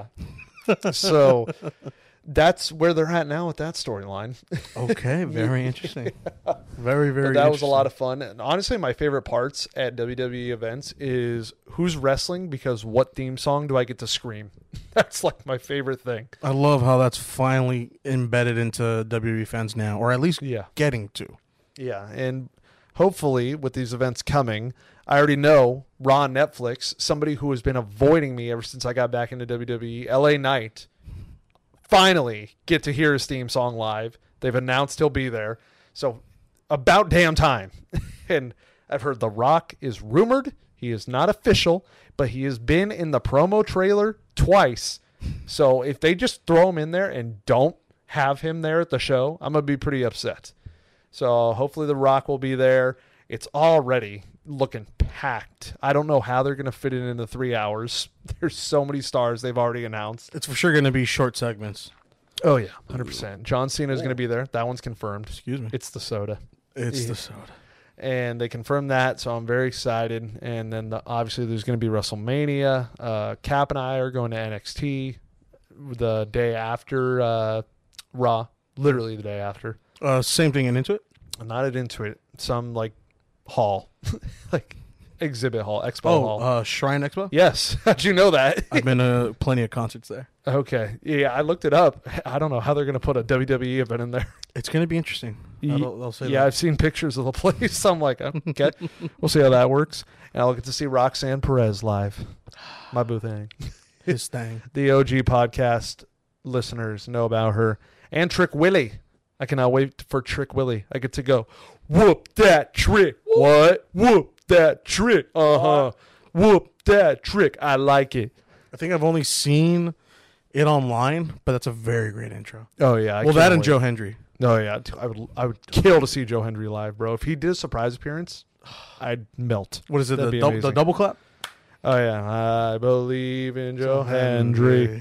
So that's where they're at now with that storyline. Okay, very interesting. Very, very but that was a interesting. lot of fun. And honestly, my favorite parts at W W E events is who's wrestling, because what theme song do I get to scream? That's like my favorite thing. I love how that's finally embedded into W W E fans now, or at least yeah. getting to. Yeah, and hopefully, with these events coming, I already know Raw on Netflix, somebody who has been avoiding me ever since I got back into W W E, L A Knight, finally get to hear his theme song live. They've announced he'll be there. So, about damn time. And I've heard The Rock is rumored. He is not official, but he has been in the promo trailer twice. So, if they just throw him in there and don't have him there at the show, I'm going to be pretty upset. So hopefully The Rock will be there. It's already looking packed. I don't know how they're going to fit it into three hours. There's so many stars they've already announced. It's for sure going to be short segments. Oh, yeah, one hundred percent. John Cena is going to be there. That one's confirmed. Excuse me. It's the soda. It's yeah. the soda. And they confirmed that, so I'm very excited. And then the, obviously there's going to be WrestleMania. Uh, Cap and I are going to N X T the day after uh, Raw, literally the day after. Uh, same thing in Intuit? Not at Intuit. Some like hall, like exhibit hall, expo oh, hall. Uh, Shrine Expo? Yes. How'd you know that? I've been to plenty of concerts there. Okay. Yeah, I looked it up. I don't know how they're going to put a W W E event in there. It's going to be interesting. I'll, I'll say yeah, that. I've seen pictures of the place. I'm like, okay, we'll see how that works. And I'll get to see Roxanne Perez live. My boo thing. His thing. The O G podcast listeners know about her. And Trick Willie. I cannot wait for Trick Willie. I get to go, whoop that trick. What? Whoop that trick. Uh-huh. Whoop that trick. I like it. I think I've only seen it online, but that's a very great intro. Oh, yeah. I well, that and wait. Joe Hendry. Oh, yeah. I would I would kill to see Joe Hendry live, bro. If he did a surprise appearance, I'd melt. What is it, That'd the, be dou- amazing. the double clap? Oh yeah, I believe in Joe Hendry.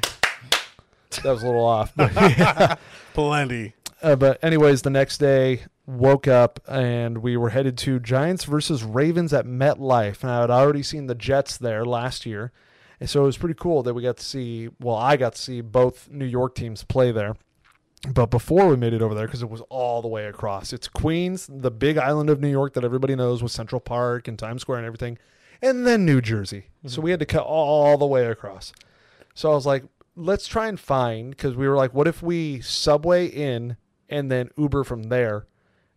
That was a little off, but, yeah. Plenty. Uh, but anyways, the next day woke up and we were headed to Giants versus Ravens at MetLife, and I had already seen the Jets there last year, and so it was pretty cool that we got to see. Well, I got to see both New York teams play there. But before we made it over there, because it was all the way across, it's Queens, the big island of New York that everybody knows with Central Park and Times Square and everything, and then New Jersey. Mm-hmm. So we had to cut all the way across. So I was like, let's try and find, because we were like, what if we subway in and then Uber from there,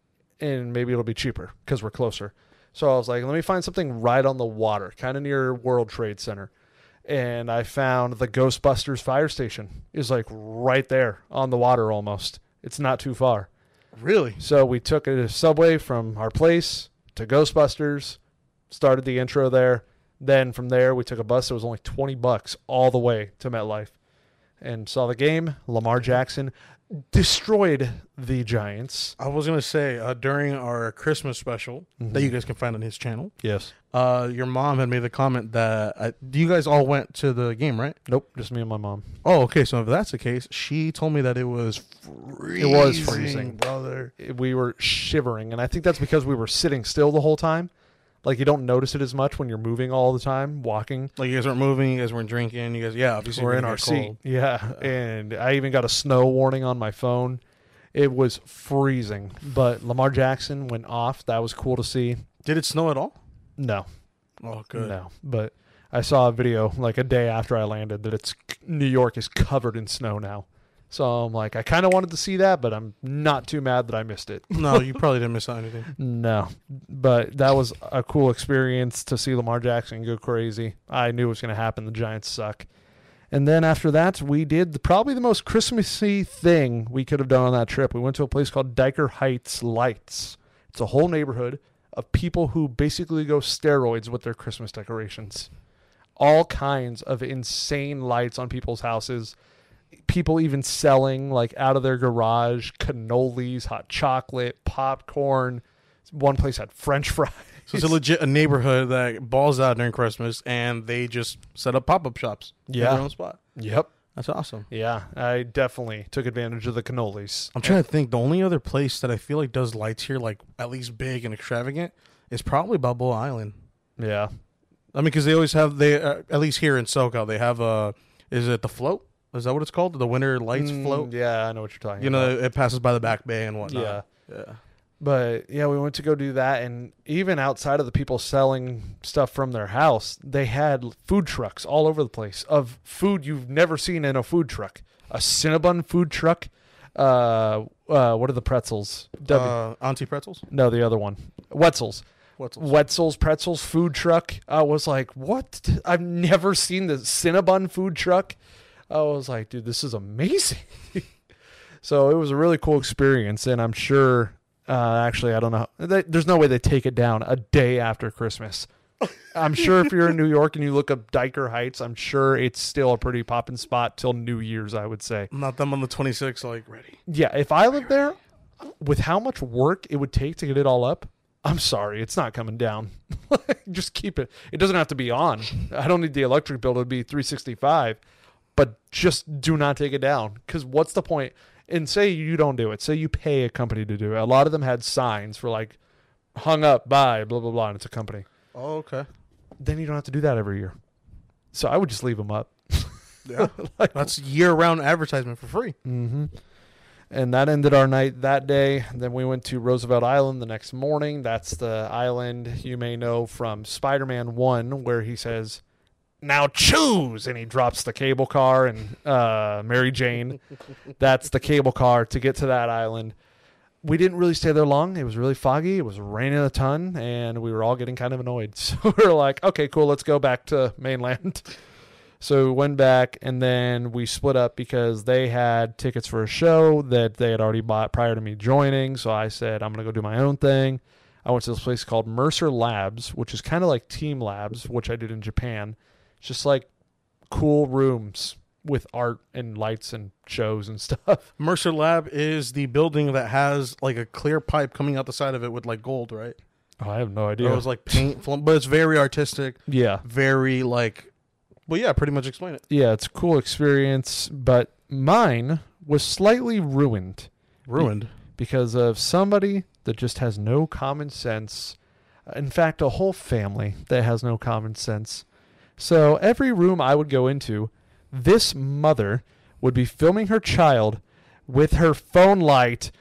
and maybe it'll be cheaper because we're closer. So I was like, let me find something right on the water, kind of near World Trade Center. And I found the Ghostbusters fire station is like right there on the water almost. It's not too far. Really? So we took a subway from our place to Ghostbusters, started the intro there. Then from there, we took a bus. It was only twenty bucks all the way to MetLife and saw the game. Lamar Jackson destroyed the Giants. I was going to say, uh, during our Christmas special Mm-hmm. that you guys can find on his channel, Yes. uh, your mom had made the comment that uh, you guys all went to the game, right? Nope. Just me and my mom. Oh, okay. So if that's the case, she told me that it was freezing. It was freezing. brother. We were shivering, and I think that's because we were sitting still the whole time. Like, you don't notice it as much when you're moving all the time, walking. Like, you guys weren't moving, you guys weren't drinking, you guys, yeah, obviously. We're in our seat. Yeah. And I even got a snow warning on my phone. It was freezing. But Lamar Jackson went off. That was cool to see. Did it snow at all? No. Oh, good. No. But I saw a video like a day after I landed that it's New York is covered in snow now. So I'm like, I kind of wanted to see that, but I'm not too mad that I missed it. No, you probably didn't miss out anything. No, but that was a cool experience to see Lamar Jackson go crazy. I knew it was going to happen. The Giants suck. And then after that, we did the, probably the most Christmassy thing we could have done on that trip. We went to a place called Diker Heights Lights. It's a whole neighborhood of people who basically go steroids with their Christmas decorations. All kinds of insane lights on people's houses. People even selling, like, out of their garage, cannolis, hot chocolate, popcorn. One place had French fries. So it's a legit a neighborhood that balls out during Christmas, and they just set up pop-up shops Yeah. in their own spot. Yep. That's awesome. Yeah, I definitely took advantage of the cannolis. I'm trying to think. The only other place that I feel like does lights here, like, at least big and extravagant, is probably Balboa Island. Yeah. I mean, because they always have, they uh, at least here in SoCal, they have a, is it the float? Is that what it's called? The Winter Lights Mm, float? Yeah, I know what you're talking You about. know, it passes by the Back Bay and whatnot. Yeah. Yeah. But, yeah, we went to go do that, and even outside of the people selling stuff from their house, they had food trucks all over the place of food you've never seen in a food truck. A Cinnabon food truck. Uh, uh, what are the pretzels? W- Uh, Auntie Pretzels? no, the other one. Wetzel's. What's Wetzel's Pretzels food truck. I was like, what? I've never seen the Cinnabon food truck. I was like, dude, this is amazing. So it was a really cool experience, and I'm sure, uh, actually, I don't know. They, there's no way they take it down a day after Christmas. I'm sure if you're in New York and you look up Diker Heights, I'm sure it's still a pretty poppin' spot till New Year's, I would say. Not them on the twenty-sixth, like, ready. Yeah, if I lived there, with how much work it would take to get it all up, I'm sorry, it's not coming down. Just keep it. It doesn't have to be on. I don't need the electric bill to be three sixty-five, but just do not take it down. Because what's the point? And say you don't do it. Say you pay a company to do it. A lot of them had signs for like hung up by blah, blah, blah, and it's a company. Oh, okay. Then you don't have to do that every year. So I would just leave them up. Yeah. Like, That's year-round advertisement for free. Mm-hmm. And that ended our night that day. Then we went to Roosevelt Island the next morning. That's the island you may know from Spider-Man one, where he says, "Now choose," and he drops the cable car and uh, Mary Jane. That's the cable car to get to that island. We didn't really stay there long. It was really foggy. It was raining a ton, and we were all getting kind of annoyed. So we were like, okay, cool, let's go back to mainland. So we went back, and then we split up because they had tickets for a show that they had already bought prior to me joining. So I said, I'm going to go do my own thing. I went to this place called Mercer Labs, which is kind of like Team Labs, which I did in Japan. It's just like cool rooms with art and lights and shows and stuff. Mercer Lab is the building that has like a clear pipe coming out the side of it with like gold, right? Oh, I have no Or idea. it was like paint, fl- but it's very artistic, yeah. very like. Well, yeah, pretty much explain it. Yeah, it's a cool experience, but mine was slightly ruined Ruined. because of somebody that just has no common sense. In fact, a whole family that has no common sense. So every room I would go into, this mother would be filming her child with her phone light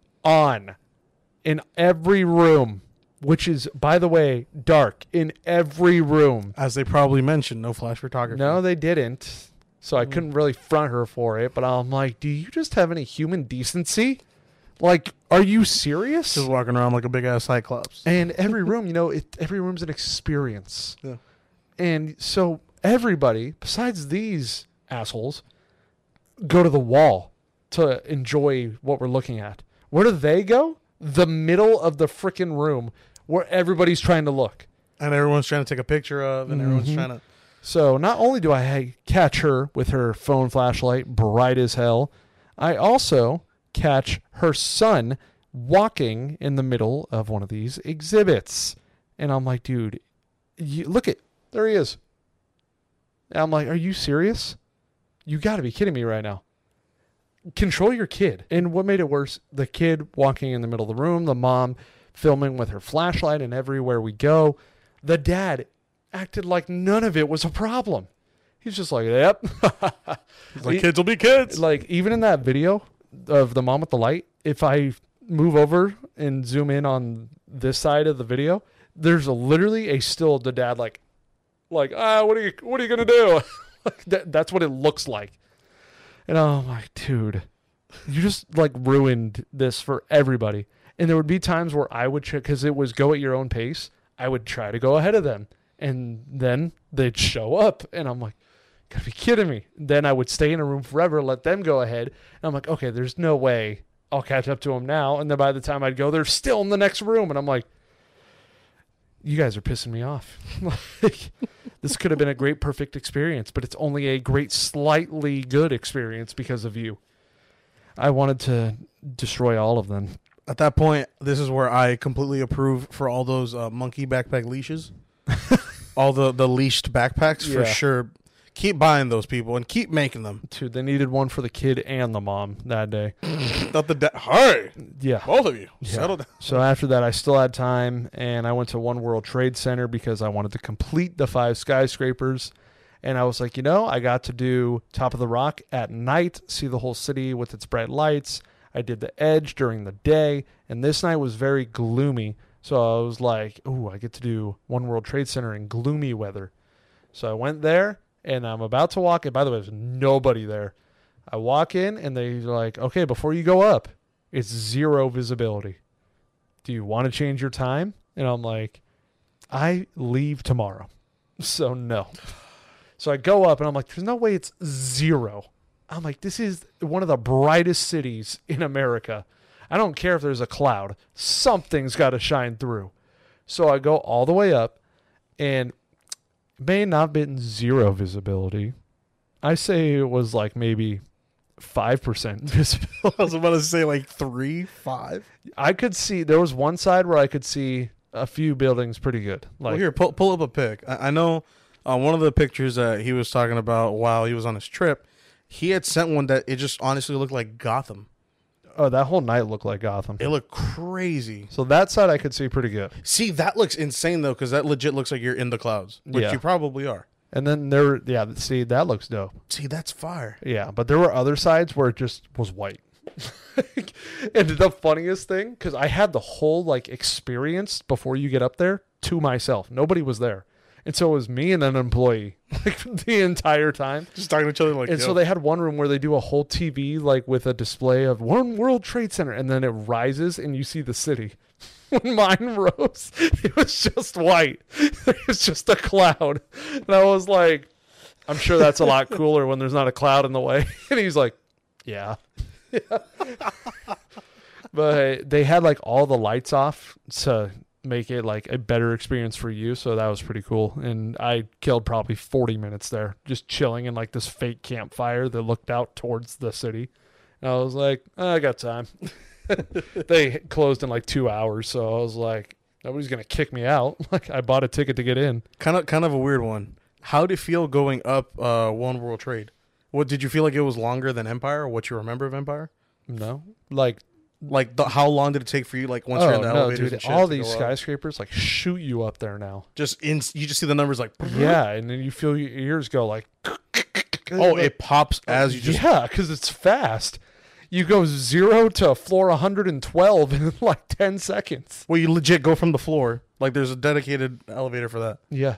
on in every room, which is, by the way, dark in every room. As they probably mentioned, no flash photography. No, they didn't. So I couldn't really front her for it, but I'm like, do you just have any human decency? Like, are you serious? Just walking around like a big ass cyclops. And every room, you know, it, every room's an experience. Yeah. And so everybody, besides these assholes, go to the wall to enjoy what we're looking at. Where do they go? The middle of the freaking room where everybody's trying to look. And everyone's trying to take a picture of, and everyone's Mhm. trying to. So not only do I catch her with her phone flashlight bright as hell, I also catch her son walking in the middle of one of these exhibits. And I'm like, dude, you, look at, there he is. And I'm like, are you serious? You got to be kidding me right now. Control your kid. And what made it worse, the kid walking in the middle of the room, the mom filming with her flashlight, and everywhere we go, the dad acted like none of it was a problem. He's just like, yep. Like, kids will be kids. Like, even in that video of the mom with the light, if I move over and zoom in on this side of the video, there's a, literally a still of the dad like, like, ah, what are you, what are you gonna do? Like, that, that's what it looks like. And I'm like, dude, you just like ruined this for everybody. And there would be times where I would check, because it was go at your own pace. I would try to go ahead of them, and then they'd show up, and I'm like, gotta be kidding me. Then I would stay in a room forever, let them go ahead. And I'm like, okay, there's no way I'll catch up to them now. And then by the time I'd go, they're still in the next room. And I'm like, you guys are pissing me off. Like, this could have been a great, perfect experience, but it's only a great, slightly good experience because of you. I wanted to destroy all of them. At that point, this is where I completely approve for all those uh, monkey backpack leashes. All the, the leashed backpacks, for Yeah. sure. Keep buying those, people, and keep making them. Dude, they needed one for the kid and the mom that day. Not the da- Hey, Yeah. both of you, Yeah. settle down. So after that, I still had time, and I went to One World Trade Center because I wanted to complete the five skyscrapers. And I was like, you know, I got to do Top of the Rock at night, see the whole city with its bright lights. I did the Edge during the day, and this night was very gloomy. So I was like, ooh, I get to do One World Trade Center in gloomy weather. So I went there, and I'm about to walk in. By the way, there's nobody there. I walk in, and they're like, okay, before you go up, it's zero visibility. Do you want to change your time? And I'm like, I leave tomorrow. So no. So I go up, and I'm like, there's no way it's zero. I'm like, this is one of the brightest cities in America. I don't care if there's a cloud. Something's got to shine through. So I go all the way up, and it may not have been zero visibility. I say it was like maybe five percent visibility. I was about to say like three, five. I could see, there was one side where I could see a few buildings pretty good. Like, Well, here, pull, pull up a pic. I, I know uh, one of the pictures that he was talking about while he was on his trip, he had sent one that it just honestly looked like Gotham. oh, that whole night looked like Gotham. It looked crazy. So that side I could see pretty good. See, that looks insane, though, because that legit looks like you're in the clouds, which Yeah. you probably are. And then there, yeah, see, that looks dope. See, that's fire. Yeah, but there were other sides where it just was white. And the funniest thing, because I had the whole like experience before you get up there to myself. Nobody was there. And so it was me and an employee like the entire time. Just talking to each other like, And yo. so they had one room where they do a whole T V like with a display of One World Trade Center, and then it rises and you see the city. When mine rose, it was just white. It was just a cloud. And I was like, I'm sure that's a lot cooler when there's not a cloud in the way. And he's like, yeah. But they had like all the lights off to make it like a better experience for you. So that was pretty cool. And I killed probably forty minutes there just chilling in like this fake campfire that looked out towards the city. And I was like, oh, I got time. They closed in like two hours. So I was like, Nobody's gonna kick me out. Like I bought a ticket to get in. Kind of, kind of a weird one. How did it feel going up uh, One World Trade? What did you feel like it was longer than Empire? Or what you remember of Empire? No, like Like the, how long did it take for you? Like once oh you're in the no, elevators dude! and shit All to these go up? skyscrapers like shoot you up there now. Just in, you just see the numbers like Yeah, and then you feel your ears go like. oh, it pops as you just yeah, because it's fast. You go zero to floor one hundred twelve in like ten seconds. well, you legit go from the floor. Like there's a dedicated elevator for that. Yeah,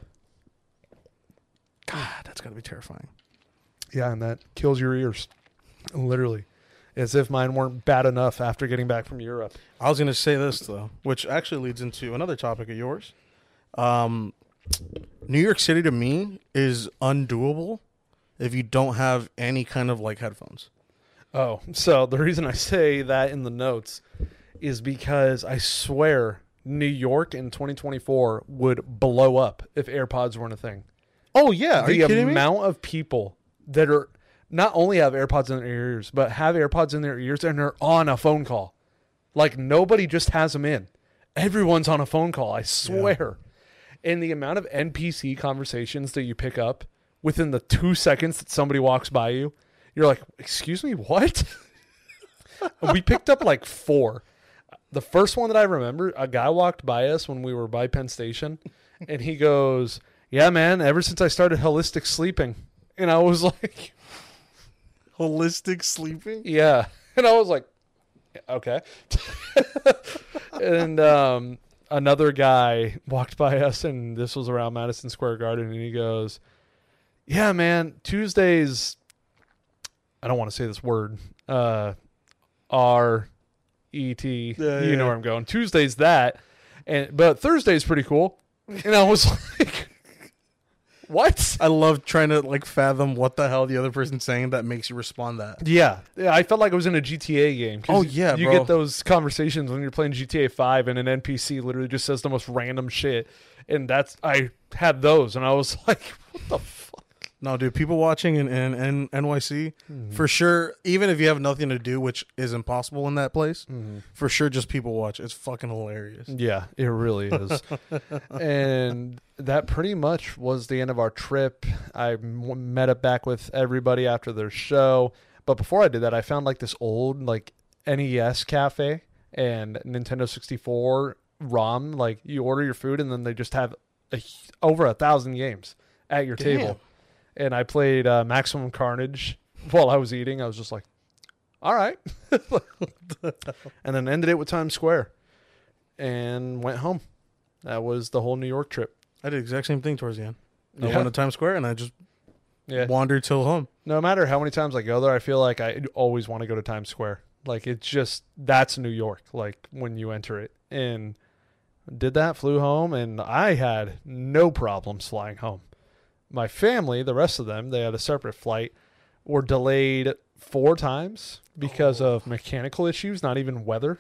God, that's gotta be terrifying. yeah, and that kills your ears, literally, as if mine weren't bad enough after getting back from Europe. I was gonna say this though, which actually leads into another topic of yours. Um, New York City to me is undoable if you don't have any kind of like headphones. Oh, so the reason I say that in the notes is because I swear New York in twenty twenty-four would blow up if AirPods weren't a thing. Oh yeah, are the you kidding me? amount of people that are not only have AirPods in their ears, but have AirPods in their ears and they're on a phone call. Like nobody just has them in. Everyone's on a phone call, I swear. And the amount of N P C conversations that you pick up within the two seconds that somebody walks by you, you're like, excuse me, what? We picked up like four. The first one that I remember, a guy walked by us when we were by Penn Station, and he goes, yeah, man, ever since I started holistic sleeping. And I was like, Holistic sleeping? yeah. And I was like, okay. And um, another guy walked by us, and this was around Madison Square Garden, and he goes, yeah, man, Tuesdays, I don't want to say this word, uh, R E T, Yeah, you yeah. know where I'm going. Tuesday's that, and but Thursday's pretty cool. And I was like, what? I love trying to like fathom what the hell the other person's saying that makes you respond that. Yeah, yeah, I felt like I was in a G T A game. 'Cause Oh, yeah, you bro. get those conversations when you're playing G T A five, and an N P C literally just says the most random shit, and that's I had those, and I was like, what the fuck? No, dude, people watching in, in, in N Y C, Mm-hmm. for sure, even if you have nothing to do, which is impossible in that place, Mm-hmm. for sure, just people watch. It's fucking hilarious. Yeah, it really is. And that pretty much was the end of our trip. I m- met up back with everybody after their show. But before I did that, I found like this old like N E S cafe and Nintendo sixty-four ROM. Like you order your food and then they just have a, over a thousand games at your Damn. table. And I played uh, Maximum Carnage while I was eating. I was just like, all right. And then ended it with Times Square and went home. That was the whole New York trip. I did the exact same thing towards the end. I Yeah. went to Times Square and I just Yeah. wandered till home. No matter how many times I go there, I feel like I always want to go to Times Square. Like it's just, that's New York, like when you enter it. And did that, flew home, and I had no problems flying home. My family, the rest of them, they had a separate flight, were delayed four times because Oh. of mechanical issues, not even weather.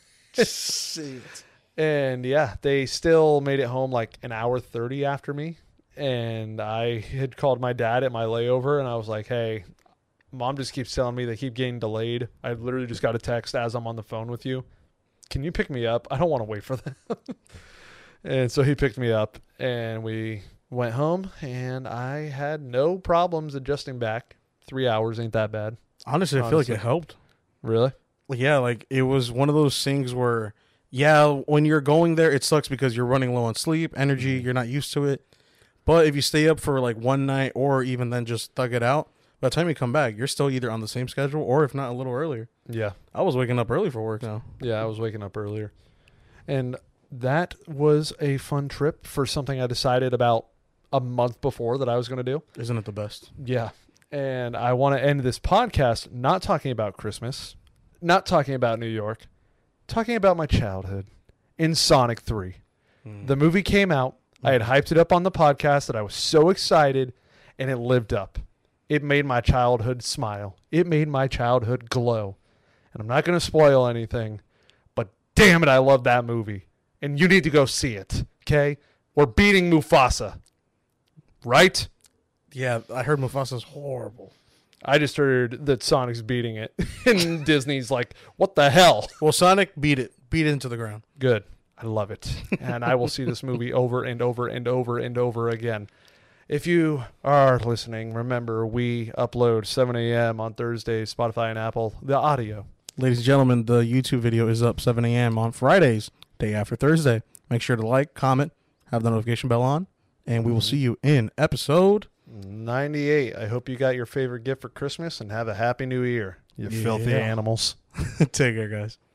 Shit. And yeah, they still made it home like an hour thirty after me. And I had called my dad at my layover, and I was like, hey, mom just keeps telling me they keep getting delayed. I literally just got a text as I'm on the phone with you. Can you pick me up? I don't want to wait for them. And so he picked me up, and we went home, and I had no problems adjusting back. Three hours ain't that bad. Honestly, I feel like Honestly. it helped. Really? Yeah, like it was one of those things where, yeah, when you're going there, it sucks because you're running low on sleep, energy, you're not used to it. But if you stay up for like one night or even then just thug it out, by the time you come back, you're still either on the same schedule or if not a little earlier. Yeah. I was waking up early for work now. Yeah, I was waking up earlier. And that was a fun trip for something I decided about a month before that I was going to do. Isn't it the best? Yeah. And I want to end this podcast not talking about Christmas, not talking about New York, talking about my childhood in Sonic three. Mm. The movie came out. I had hyped it up on the podcast that I was so excited, and it lived up. It made my childhood smile. It made my childhood glow. And I'm not going to spoil anything, but damn it, I love that movie. And you need to go see it, okay? We're beating Mufasa, right? Yeah, I heard Mufasa's horrible. I just heard that Sonic's beating it, and Disney's like, what the hell? Well, Sonic beat it, beat it into the ground. Good. I love it. And I will see this movie over and over and over and over again. If you are listening, remember we upload seven a.m. on Thursdays, Spotify and Apple, the audio. Ladies and gentlemen, the YouTube video is up seven a.m. on Fridays, day after Thursday. Make sure to like, comment, have the notification bell on, and we will see you in episode ninety-eight. I hope you got your favorite gift for Christmas and have a happy new year, you Yeah. filthy animals. Take care, guys.